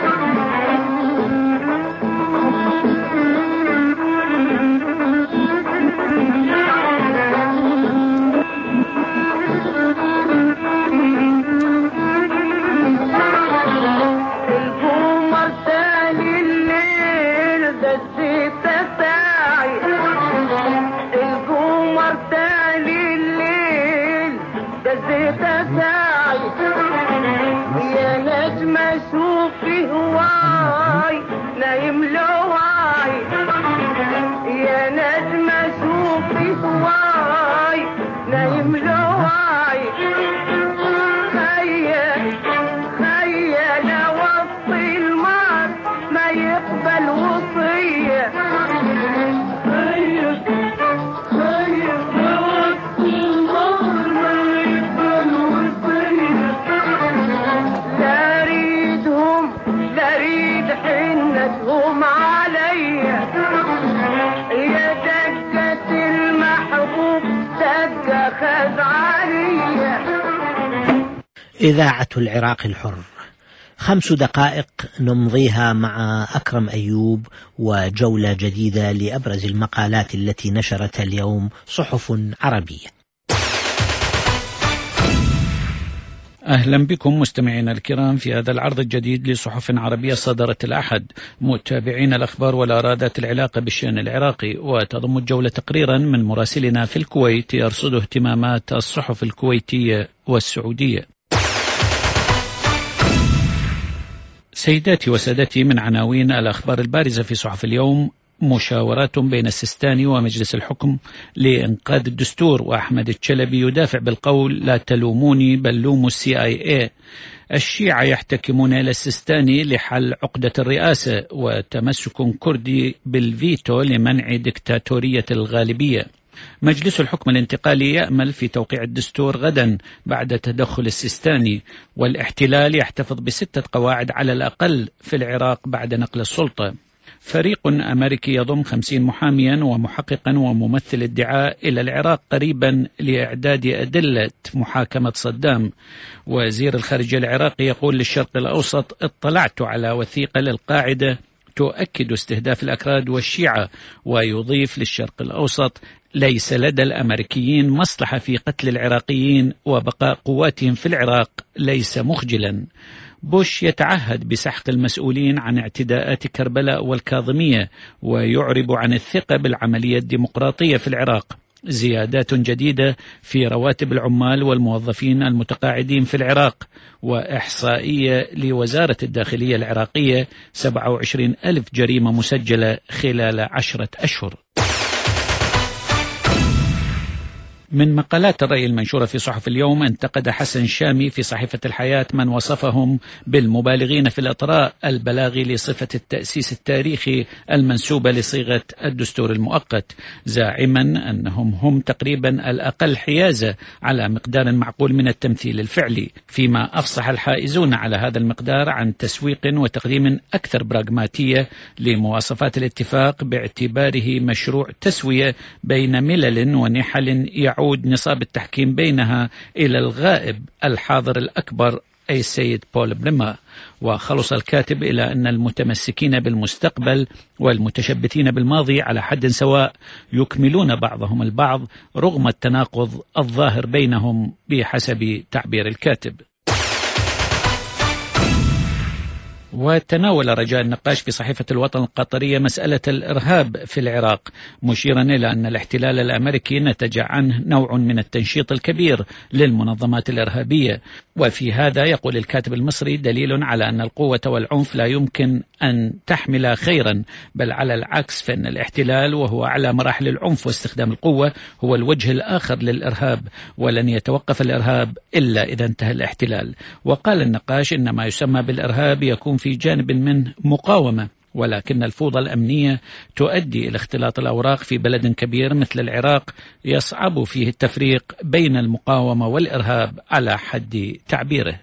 يا نجمة شوفي هواي نايم لواي يا نجمة شوفي هواي نايم لواي خيال وصي المار ما يقبل وصية هم عليا يا دقة المحبوب دقة خزعلية.
إذاعة العراق الحر، 5 دقائق نمضيها مع أكرم أيوب وجولة جديدة لأبرز المقالات التي نشرتها اليوم صحف عربية.
أهلا بكم مستمعينا الكرام في هذا العرض الجديد لصحف عربية صدرت الأحد، متابعين الأخبار والآراء ذات العلاقة بالشأن العراقي، وتضم الجولة تقريرا من مراسلنا في الكويت يرصد اهتمامات الصحف الكويتية والسعودية. سيداتي وسادتي، من عناوين الأخبار البارزة في صحف اليوم: مشاورات بين السيستاني ومجلس الحكم لإنقاذ الدستور، وأحمد الشلبي يدافع بالقول لا تلوموني بل لوموا CIA. الشيعة يحتكمون إلى السيستاني لحل عقدة الرئاسة، وتمسك كردي بالفيتو لمنع دكتاتورية الغالبية. مجلس الحكم الانتقالي يأمل في توقيع الدستور غدا بعد تدخل السيستاني، والاحتلال يحتفظ ب6 قواعد على الأقل في العراق بعد نقل السلطة. فريق أمريكي يضم 50 محاميا ومحققا وممثل ادعاء إلى العراق قريبا لإعداد أدلة محاكمة صدام. وزير الخارجية العراقي يقول للشرق الأوسط: اطلعت على وثيقة للقاعدة تؤكد استهداف الأكراد والشيعة. ويضيف للشرق الأوسط: ليس لدى الأمريكيين مصلحة في قتل العراقيين، وبقاء قواتهم في العراق ليس مخجلا. بوش يتعهد بسحق المسؤولين عن اعتداءات كربلاء والكاظمية، ويعرب عن الثقة بالعملية الديمقراطية في العراق. زيادات جديدة في رواتب العمال والموظفين المتقاعدين في العراق. وإحصائية لوزارة الداخلية العراقية: 27,000 جريمة مسجلة خلال 10 أشهر. من مقالات الرأي المنشورة في صحف اليوم: انتقد حسن شامي في صحيفة الحياة من وصفهم بالمبالغين في الإطراء البلاغي لصفة التأسيس التاريخي المنسوبة لصيغة الدستور المؤقت، زاعما أنهم هم تقريبا الأقل حيازة على مقدار معقول من التمثيل الفعلي، فيما أفصح الحائزون على هذا المقدار عن تسويق وتقديم أكثر براغماتية لمواصفات الاتفاق باعتباره مشروع تسوية بين ملل ونحل يعود نصاب التحكيم بينها إلى الغائب الحاضر الأكبر أي السيد بول بريما. وخلص الكاتب إلى أن المتمسكين بالمستقبل والمتشبثين بالماضي على حد سواء يكملون بعضهم البعض رغم التناقض الظاهر بينهم بحسب تعبير الكاتب. وتناول رجاء النقاش في صحيفة الوطن القطرية مسألة الإرهاب في العراق، مشيرا إلى أن الاحتلال الأمريكي نتج عنه نوع من التنشيط الكبير للمنظمات الإرهابية. وفي هذا يقول الكاتب المصري: دليل على أن القوة والعنف لا يمكن أن تحمل خيرا، بل على العكس فإن الاحتلال وهو أعلى مراحل العنف واستخدام القوة هو الوجه الآخر للإرهاب، ولن يتوقف الإرهاب إلا إذا انتهى الاحتلال. وقال النقاش: إن ما يسمى بالإرهاب يكون في جانب منه مقاومة، ولكن الفوضى الأمنية تؤدي إلى اختلاط الأوراق في بلد كبير مثل العراق يصعب فيه التفريق بين المقاومة والإرهاب على حد تعبيره.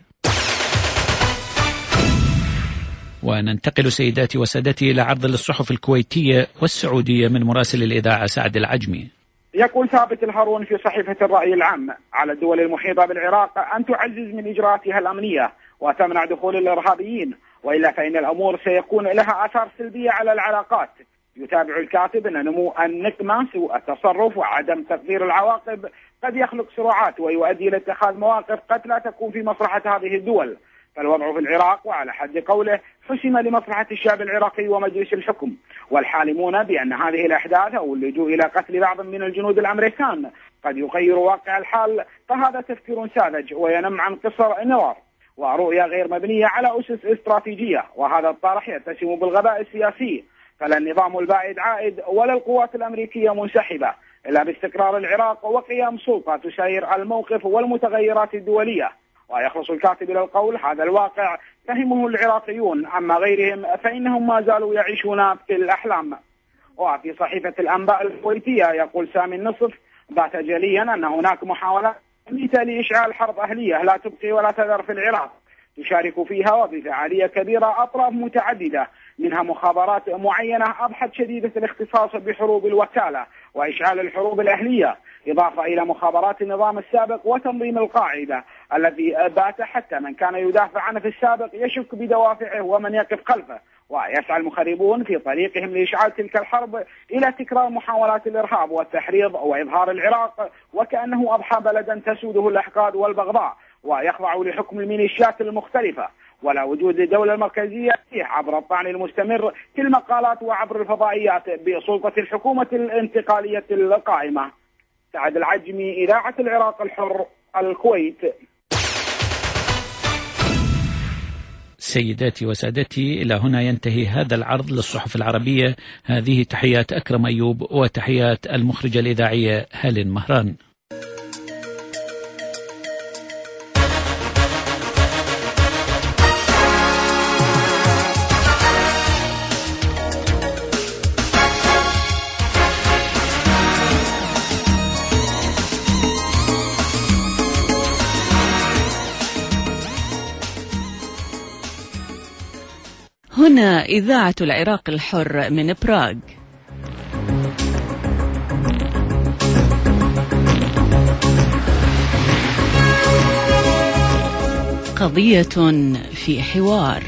وننتقل سيداتي وسادتي إلى عرض للصحف الكويتية والسعودية من مراسل الإذاعة سعد العجمي.
يقول ثابت الهارون في صحيفة الرأي العام: على الدول المحيطة بالعراق أن تعزز من إجراءاتها الأمنية وتمنع دخول الإرهابيين، وإلا فإن الأمور سيكون لها آثار سلبية على العلاقات. يتابع الكاتب أن نمو النقمة، سوء التصرف وعدم تقدير العواقب قد يخلق صراعات ويؤدي إلى اتخاذ مواقف قد لا تكون في مصلحة هذه الدول. فالوضع في العراق وعلى حد قوله حسم لمصلحة الشعب العراقي ومجلس الحكم، والحالمون بأن هذه الأحداث أو اللجوء إلى قتل بعض من الجنود الأمريكان قد يغير واقع الحال، فهذا تفكير ساذج وينم عن قصر نوار ورؤية غير مبنية على أسس استراتيجية، وهذا الطرح يتسم بالغباء السياسي. فلا النظام البائد عائد ولا القوات الأمريكية منسحبة إلا باستقرار العراق وقيام سلطة تسير الموقف والمتغيرات الدولية. ويخلص الكاتب إلى القول: هذا الواقع فهمه العراقيون، أما غيرهم فإنهم ما زالوا يعيشون في الأحلام. وفي صحيفة الأنباء الكويتية يقول سامي النصف: بات جليا أن هناك محاولات لإشعال حرب أهلية لا تبقي ولا تذر في العراق، تشارك فيها وبفعالية كبيرة أطراف متعددة، منها مخابرات معينة أضحت شديدة الاختصاص بحروب الوكالة وإشعال الحروب الأهلية، إضافة إلى مخابرات النظام السابق وتنظيم القاعدة الذي بات حتى من كان يدافع عنه في السابق يشك بدوافعه ومن يقف خلفه. ويسعى المخربون في طريقهم لإشعال تلك الحرب إلى تكرار محاولات الإرهاب والتحريض وإظهار العراق وكأنه أضحى بلدا تسوده الأحقاد والبغضاء ويخضع لحكم الميليشيات المختلفة، ولا وجود الدولة المركزية فيه عبر الطعن المستمر في المقالات وعبر الفضائيات بسلطة الحكومة الانتقالية القائمة. سعد العجمي، إذاعة العراق الحر، الكويت.
سيداتي وسادتي، إلى هنا ينتهي هذا العرض للصحف العربية. هذه تحيات أكرم أيوب وتحيات المخرجة الإذاعية هالين مهران.
هنا إذاعة العراق الحر من براغ. قضية في حوار.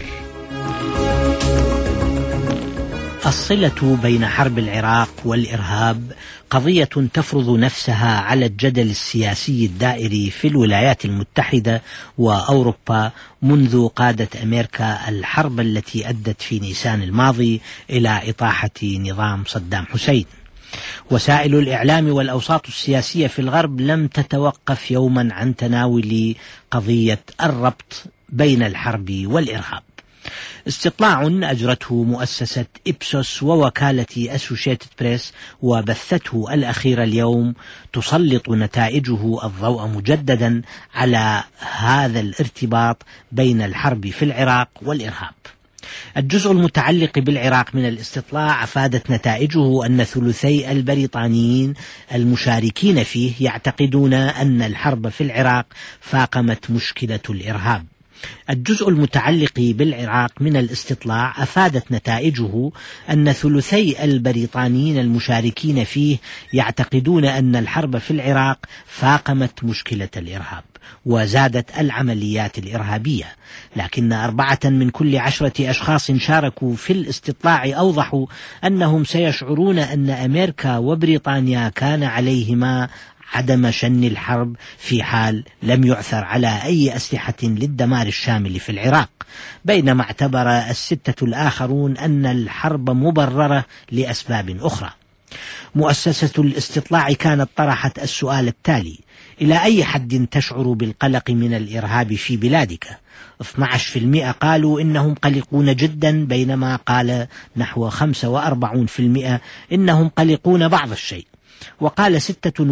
الصلة بين حرب العراق والإرهاب قضية تفرض نفسها على الجدل السياسي الدائري في الولايات المتحدة وأوروبا منذ قادت أمريكا الحرب التي أدت في نيسان الماضي إلى إطاحة نظام صدام حسين. وسائل الإعلام والأوساط السياسية في الغرب لم تتوقف يوما عن تناول قضية الربط بين الحرب والإرهاب. استطلاع أجرته مؤسسة إبسوس ووكالة أسوشيتد بريس وبثته الأخير اليوم تسلط نتائجه الضوء مجددا على هذا الارتباط بين الحرب في العراق والإرهاب. الجزء المتعلق بالعراق من الاستطلاع أفادت نتائجه أن ثلثي البريطانيين المشاركين فيه يعتقدون أن الحرب في العراق فاقمت مشكلة الإرهاب. الجزء المتعلق بالعراق من الاستطلاع أفادت نتائجه أن ثلثي البريطانيين المشاركين فيه يعتقدون أن الحرب في العراق فاقمت مشكلة الإرهاب وزادت العمليات الإرهابية، لكن 4 من كل 10 أشخاص شاركوا في الاستطلاع أوضحوا أنهم سيشعرون أن أمريكا وبريطانيا كان عليهما عدم شن الحرب في حال لم يعثر على أي أسلحة للدمار الشامل في العراق، بينما اعتبر 6 الآخرون أن الحرب مبررة لأسباب أخرى. مؤسسة الاستطلاع كانت طرحت السؤال التالي: إلى أي حد تشعر بالقلق من الإرهاب في بلادك؟ 12% قالوا إنهم قلقون جدا، بينما قال نحو 45% إنهم قلقون بعض الشيء، وقال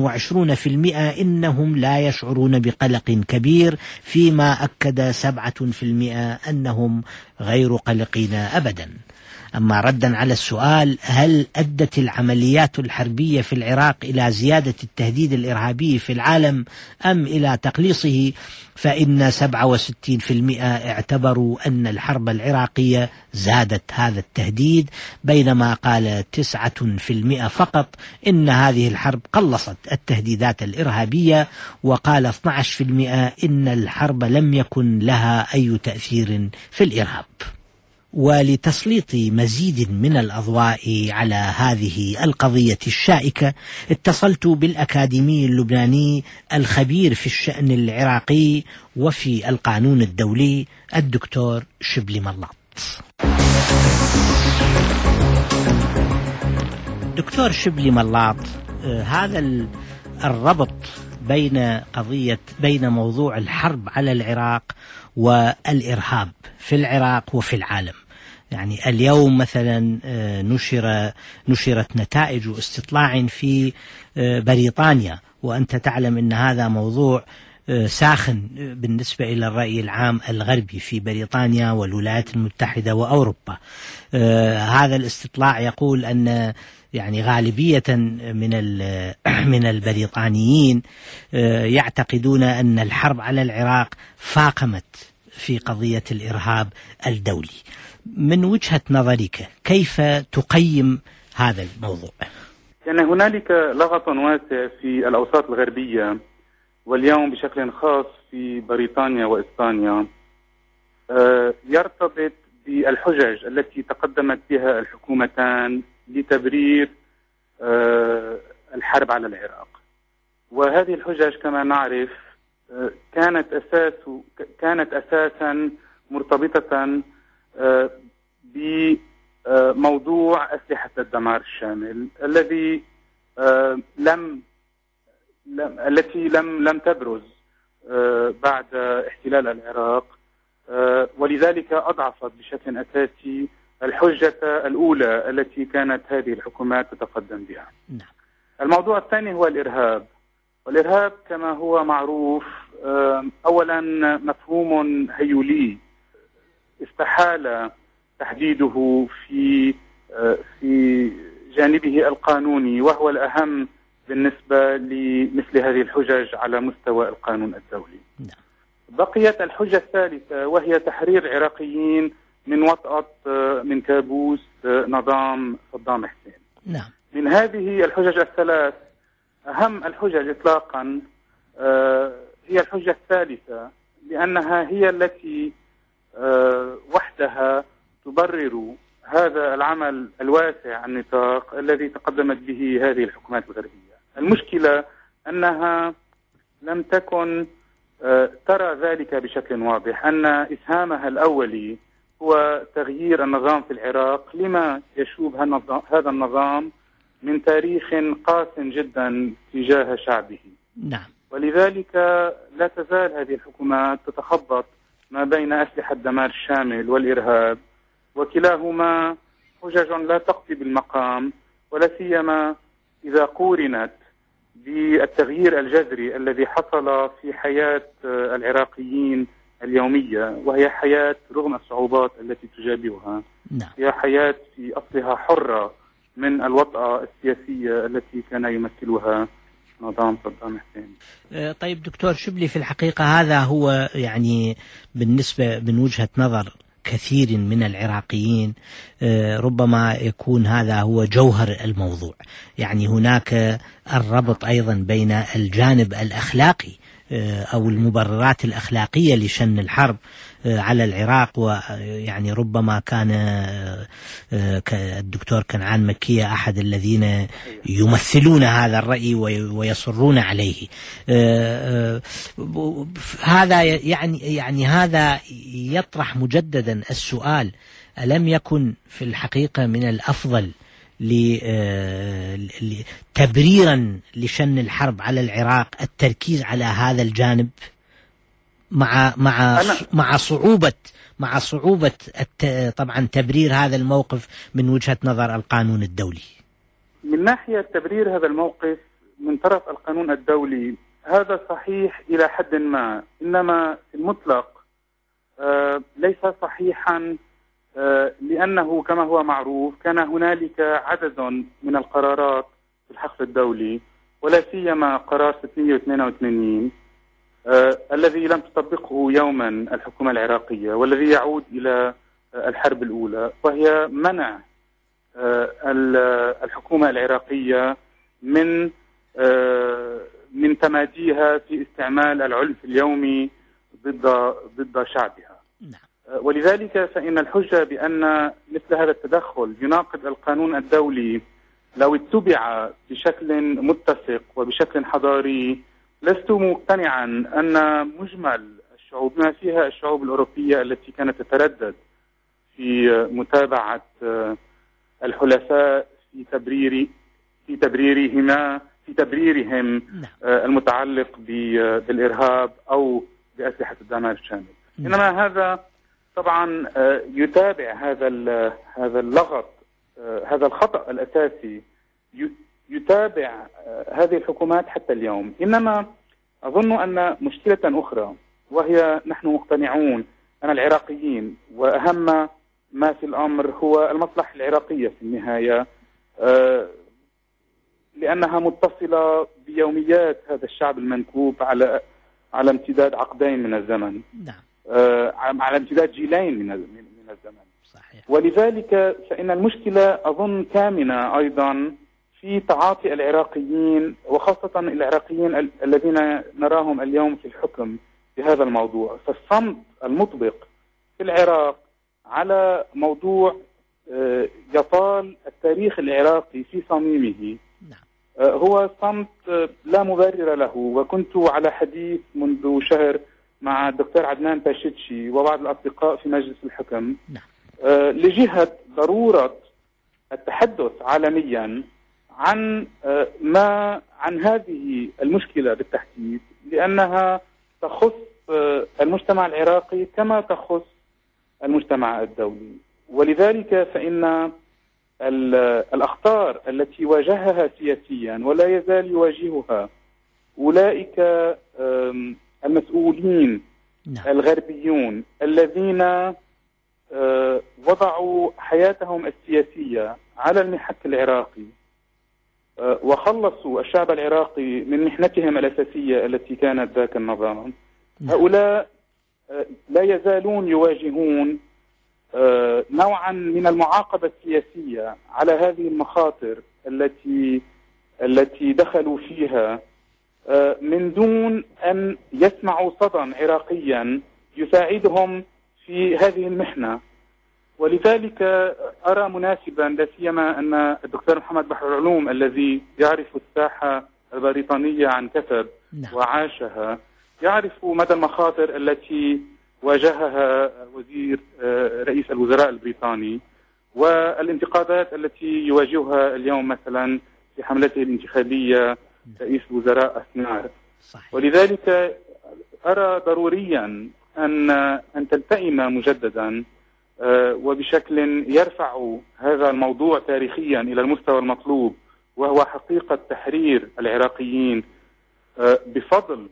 26% إنهم لا يشعرون بقلق كبير، فيما أكد 7% أنهم غير قلقين أبدا. أما ردا على السؤال هل أدت العمليات الحربية في العراق إلى زيادة التهديد الإرهابي في العالم أم إلى تقليصه، فإن 67% اعتبروا أن الحرب العراقية زادت هذا التهديد، بينما قال 9% فقط إن هذه الحرب قلصت التهديدات الإرهابية، وقال 12% إن الحرب لم يكن لها أي تأثير في الإرهاب. ولتسليط مزيد من الأضواء على هذه القضية الشائكة اتصلت بالأكاديمي اللبناني الخبير في الشأن العراقي وفي القانون الدولي الدكتور شبلي ملاط. دكتور شبلي ملاط، هذا الربط بين موضوع الحرب على العراق والإرهاب في العراق وفي العالم، يعني اليوم مثلا نشرت نتائج استطلاع في بريطانيا، وأنت تعلم أن هذا موضوع ساخن بالنسبة إلى الرأي العام الغربي في بريطانيا والولايات المتحدة وأوروبا. هذا الاستطلاع يقول أن يعني غالبية من البريطانيين يعتقدون أن الحرب على العراق فاقمت في قضية الإرهاب الدولي. من وجهة نظرك كيف تقيم هذا الموضوع؟
كان هنالك لغط واسع في الأوساط الغربية واليوم بشكل خاص في بريطانيا وإسبانيا يرتبط بالحجج التي تقدمت بها الحكومتان لتبرير الحرب على العراق. وهذه الحجج كما نعرف كانت أساسا مرتبطة بموضوع أسلحة الدمار الشامل التي لم تبرز بعد احتلال العراق، ولذلك أضعفت بشكل أساسي الحجة الأولى التي كانت هذه الحكومات تتقدم بها. الموضوع الثاني هو الإرهاب، والإرهاب كما هو معروف أولا مفهوم هيولي استحال تحديده في جانبه القانوني، وهو الأهم بالنسبة لمثل هذه الحجج على مستوى القانون الدولي. بقيت الحجة الثالثة وهي تحرير العراقيين من كابوس نظام صدام حسين. من هذه الحجج الثلاث أهم الحجج إطلاقا هي الحجة الثالثة، لأنها هي التي وحدها تبرر هذا العمل الواسع النطاق الذي تقدمت به هذه الحكومات الغربية. المشكلة أنها لم تكن ترى ذلك بشكل واضح، أن إسهامها الأولي هو تغيير النظام في العراق لما يشوب هذا النظام من تاريخ قاس جدا تجاه شعبه. ولذلك لا تزال هذه الحكومات تتخبط ما بين أسلحة الدمار الشامل والإرهاب، وكلاهما حجج لا تقضي بالمقام، ولا سيما إذا قورنت بالتغيير الجذري الذي حصل في حياة العراقيين اليومية، وهي حياة رغم الصعوبات التي تجابهها هي حياة في أصلها حرة من الوطأة السياسية التي كان يمثلها نظام صدام حسين.
طيب دكتور شبلي، في الحقيقة هذا هو يعني بالنسبة من وجهة نظر كثير من العراقيين ربما يكون هذا هو جوهر الموضوع. يعني هناك الربط أيضا بين الجانب الأخلاقي أو المبررات الأخلاقية لشن الحرب على العراق، ويعني ربما كان الدكتور كنعان مكية أحد الذين يمثلون هذا الرأي ويصرون عليه. هذا يعني هذا يطرح مجددا السؤال: ألم يكن في الحقيقة من الأفضل تبريرا لشن الحرب على العراق التركيز على هذا الجانب مع صعوبة طبعا تبرير هذا الموقف من وجهة نظر القانون الدولي؟
من ناحية تبرير هذا الموقف من طرف القانون الدولي هذا صحيح إلى حد ما، إنما في المطلق ليس صحيحا لأنه كما هو معروف كان هنالك عدد من القرارات في الحقل الدولي، ولا سيما قرار 682 الذي لم تطبقه يوما الحكومة العراقية، والذي يعود إلى الحرب الأولى، وهي منع الحكومة العراقية من تماديها في استعمال العنف اليومي ضد شعبها. ولذلك فإن الحجة بأن مثل هذا التدخل يناقض القانون الدولي لو اتبع بشكل متسق وبشكل حضاري، لست مقتنعا أن مجمل الشعوب بما فيها الشعوب الأوروبية التي كانت تتردد في متابعة الحلفاء في تبريرهم المتعلق بالإرهاب أو بأسلحة الدمار الشامل. إنما هذا طبعا يتابع هذا اللغط، هذا الخطأ الأساسي يتابع هذه الحكومات حتى اليوم. إنما أظن أن مشكلة أخرى، وهي نحن مقتنعون أن العراقيين وأهم ما في الأمر هو المصلحة العراقية في النهاية، لأنها متصلة بيوميات هذا الشعب المنكوب على امتداد عقدين من الزمن، على امتداد جيلين من الزمن. صحيح. ولذلك فإن المشكلة أظن كامنة أيضا في تعاطي العراقيين، وخاصة العراقيين الذين نراهم اليوم في الحكم بهذا الموضوع. فالصمت المطبق في العراق على موضوع يطال التاريخ العراقي في صميمه هو صمت لا مبرر له. وكنت على حديث منذ شهر مع الدكتور عدنان باشتشي وبعض الأصدقاء في مجلس الحكم لجهة ضرورة التحدث عالميا عن هذه المشكلة بالتحديد، لأنها تخص المجتمع العراقي كما تخص المجتمع الدولي. ولذلك فإن الأخطار التي واجهها سياسيا ولا يزال يواجهها أولئك المسؤولين الغربيون الذين وضعوا حياتهم السياسية على المحك العراقي وخلصوا الشعب العراقي من محنتهم الأساسية التي كانت ذاك النظام. هؤلاء لا يزالون يواجهون نوعا من المعاقبة السياسية على هذه المخاطر التي دخلوا فيها من دون أن يسمعوا صدى عراقيا يساعدهم في هذه المحنة. ولذلك أرى مناسبا لا سيما أن الدكتور محمد بحر العلوم الذي يعرف الساحة البريطانية عن كثب وعاشها يعرف مدى المخاطر التي واجهها رئيس الوزراء البريطاني والانتقادات التي يواجهها اليوم مثلا في حملته الانتخابية رئيس الوزراء أسنار. ولذلك أرى ضروريا أن تلتئم مجددا وبشكل يرفع هذا الموضوع تاريخيا إلى المستوى المطلوب، وهو حقيقة تحرير العراقيين بفضل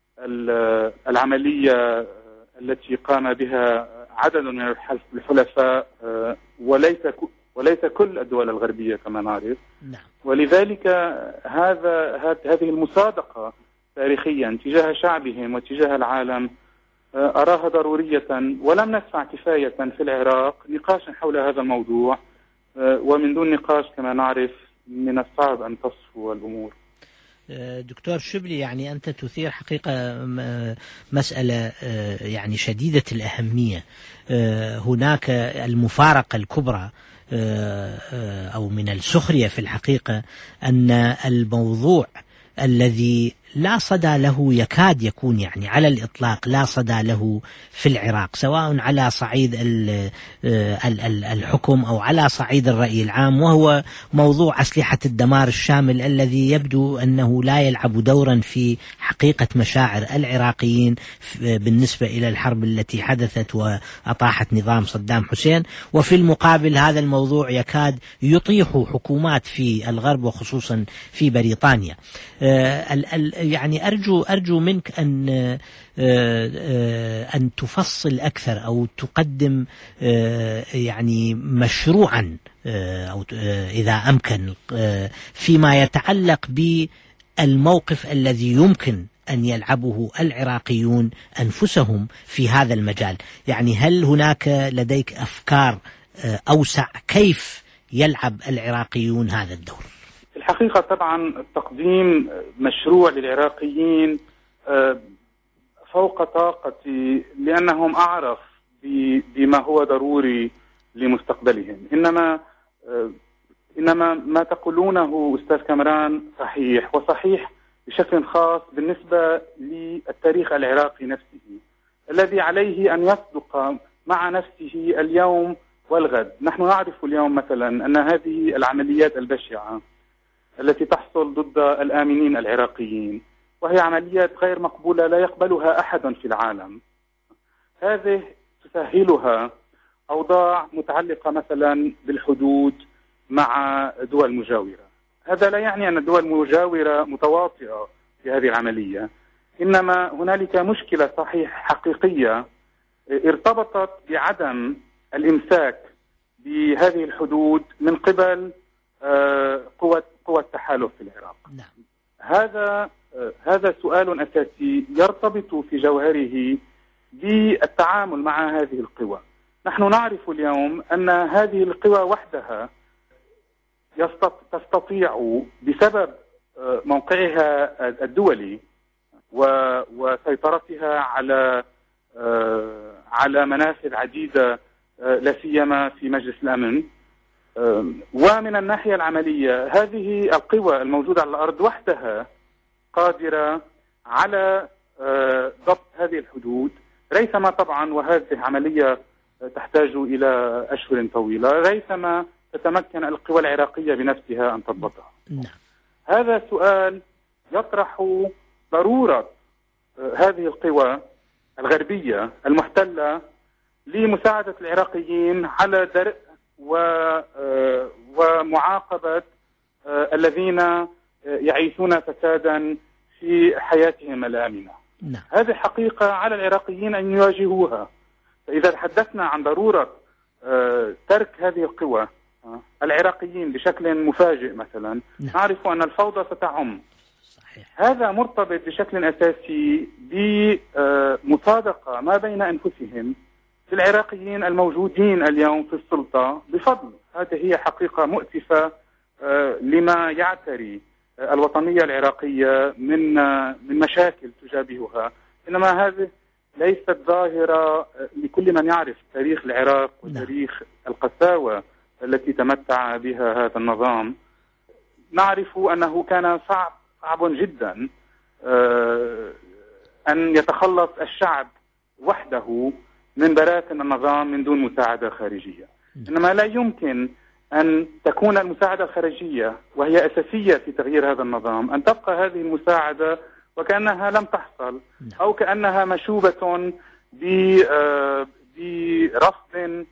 العملية التي قام بها عدد من الحلفاء وليس كل الدول الغربية كما نعرف. ولذلك هذه المصادقة تاريخيا تجاه شعبهم وتجاه العالم أراها ضرورية، ولم نسمع كفاية في العراق نقاشا حول هذا الموضوع، ومن دون نقاش كما نعرف من الصعب أن تصفو الأمور.
دكتور شبلي، يعني أنت تثير حقيقة مسألة يعني شديدة الأهمية. هناك المفارقة الكبرى أو من السخرية في الحقيقة أن الموضوع الذي لا صدى له يكاد يكون يعني على الإطلاق لا صدى له في العراق، سواء على صعيد الحكم أو على صعيد الرأي العام، وهو موضوع أسلحة الدمار الشامل الذي يبدو أنه لا يلعب دورا في حقيقة مشاعر العراقيين بالنسبة إلى الحرب التي حدثت وأطاحت نظام صدام حسين. وفي المقابل هذا الموضوع يكاد يطيح حكومات في الغرب وخصوصا في بريطانيا. يعني أرجو منك أن تفصل أكثر أو تقدم يعني مشروعا أو إذا أمكن فيما يتعلق بالموقف الذي يمكن أن يلعبه العراقيون أنفسهم في هذا المجال. يعني هل هناك لديك أفكار أوسع كيف يلعب العراقيون هذا الدور؟
في الحقيقة طبعا تقديم مشروع للعراقيين فوق طاقتي، لأنهم أعرف بما هو ضروري لمستقبلهم. إنما ما تقولونه أستاذ كامران صحيح، وصحيح بشكل خاص بالنسبة للتاريخ العراقي نفسه الذي عليه أن يصدق مع نفسه اليوم والغد. نحن نعرف اليوم مثلا أن هذه العمليات البشعة التي تحصل ضد الآمنين العراقيين وهي عمليات غير مقبولة لا يقبلها أحد في العالم، هذه تسهلها أوضاع متعلقة مثلا بالحدود مع دول مجاورة. هذا لا يعني أن الدول المجاورة متواطئة في هذه العملية، إنما هنالك مشكلة صحيح حقيقية ارتبطت بعدم الإمساك بهذه الحدود من قبل قوى التحالف في العراق. هذا سؤال أساسي يرتبط في جوهره بالتعامل مع هذه القوى. نحن نعرف اليوم أن هذه القوى وحدها تستطيع بسبب موقعها الدولي وسيطرتها على منافذ عديدة لا سيما في مجلس الأمن، ومن الناحية العملية هذه القوى الموجودة على الأرض وحدها قادرة على ضبط هذه الحدود، ريثما طبعا وهذه عملية تحتاج إلى أشهر طويلة، ريثما تتمكن القوى العراقية بنفسها أن تضبطها. هذا سؤال يطرح ضرورة هذه القوى الغربية المحتلة لمساعدة العراقيين على درء ومعاقبة الذين يعيشون فسادا في حياتهم الآمنة. هذه حقيقة على العراقيين أن يواجهوها. فإذا تحدثنا عن ضرورة ترك هذه القوى العراقيين بشكل مفاجئ مثلا، نعرف أن الفوضى ستعم. هذا مرتبط بشكل أساسي بمصادقة ما بين أنفسهم العراقيين الموجودين اليوم في السلطة بفضل. هذه هي حقيقة مؤسفة لما يعتري الوطنية العراقية من مشاكل تجابهها، إنما هذه ليست ظاهرة لكل من يعرف تاريخ العراق وتاريخ القساوة التي تمتع بها هذا النظام. نعرف أنه كان صعب جدا أن يتخلص الشعب وحده من براثن النظام من دون مساعدة خارجية. إنما لا يمكن أن تكون المساعدة الخارجية وهي أساسية في تغيير هذا النظام أن تبقى هذه المساعدة وكأنها لم تحصل، أو كأنها مشوبة برفض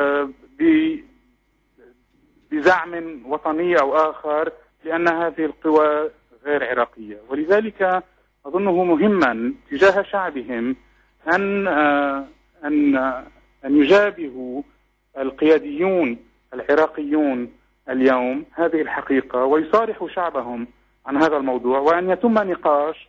بزعم وطني أو آخر لأن هذه القوى غير عراقية. ولذلك أظنه مهما تجاه شعبهم أن يجابهوا القياديون العراقيون اليوم هذه الحقيقة ويصارحوا شعبهم عن هذا الموضوع، وأن يتم نقاش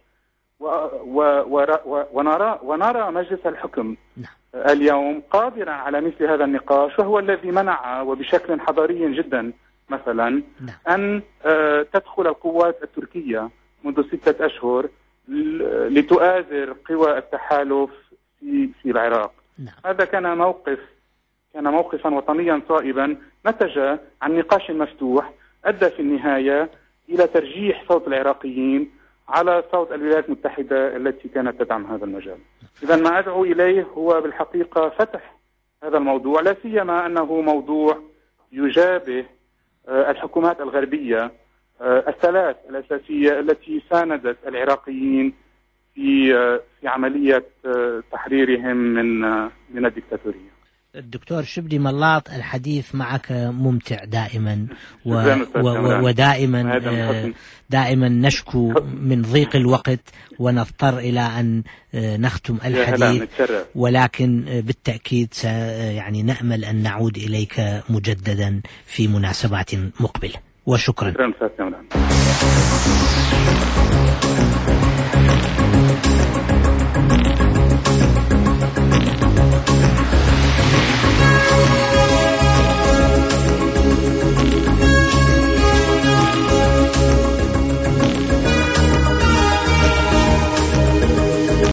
ونرى مجلس الحكم اليوم قادرا على مثل هذا النقاش، وهو الذي منع وبشكل حضاري جدا مثلا أن تدخل القوات التركية منذ 6 أشهر لتؤازر قوى التحالف في العراق. هذا كان موقفا وطنيا صائبا نتج عن نقاش مفتوح أدى في النهاية إلى ترجيح صوت العراقيين على صوت الولايات المتحدة التي كانت تدعم هذا المجال. إذا ما أدعو إليه هو بالحقيقة فتح هذا الموضوع، لا سيما أنه موضوع يجابه الحكومات الغربية الثلاث الأساسية التي ساندت العراقيين في عملية تحريرهم من الدكتاتورية.
الدكتور شبلي ملاط، الحديث معك ممتع دائما دائما نشكو من ضيق الوقت ونضطر إلى أن نختم الحديث، ولكن بالتأكيد يعني نأمل أن نعود إليك مجددا في مناسبات مقبلة، وشكرا.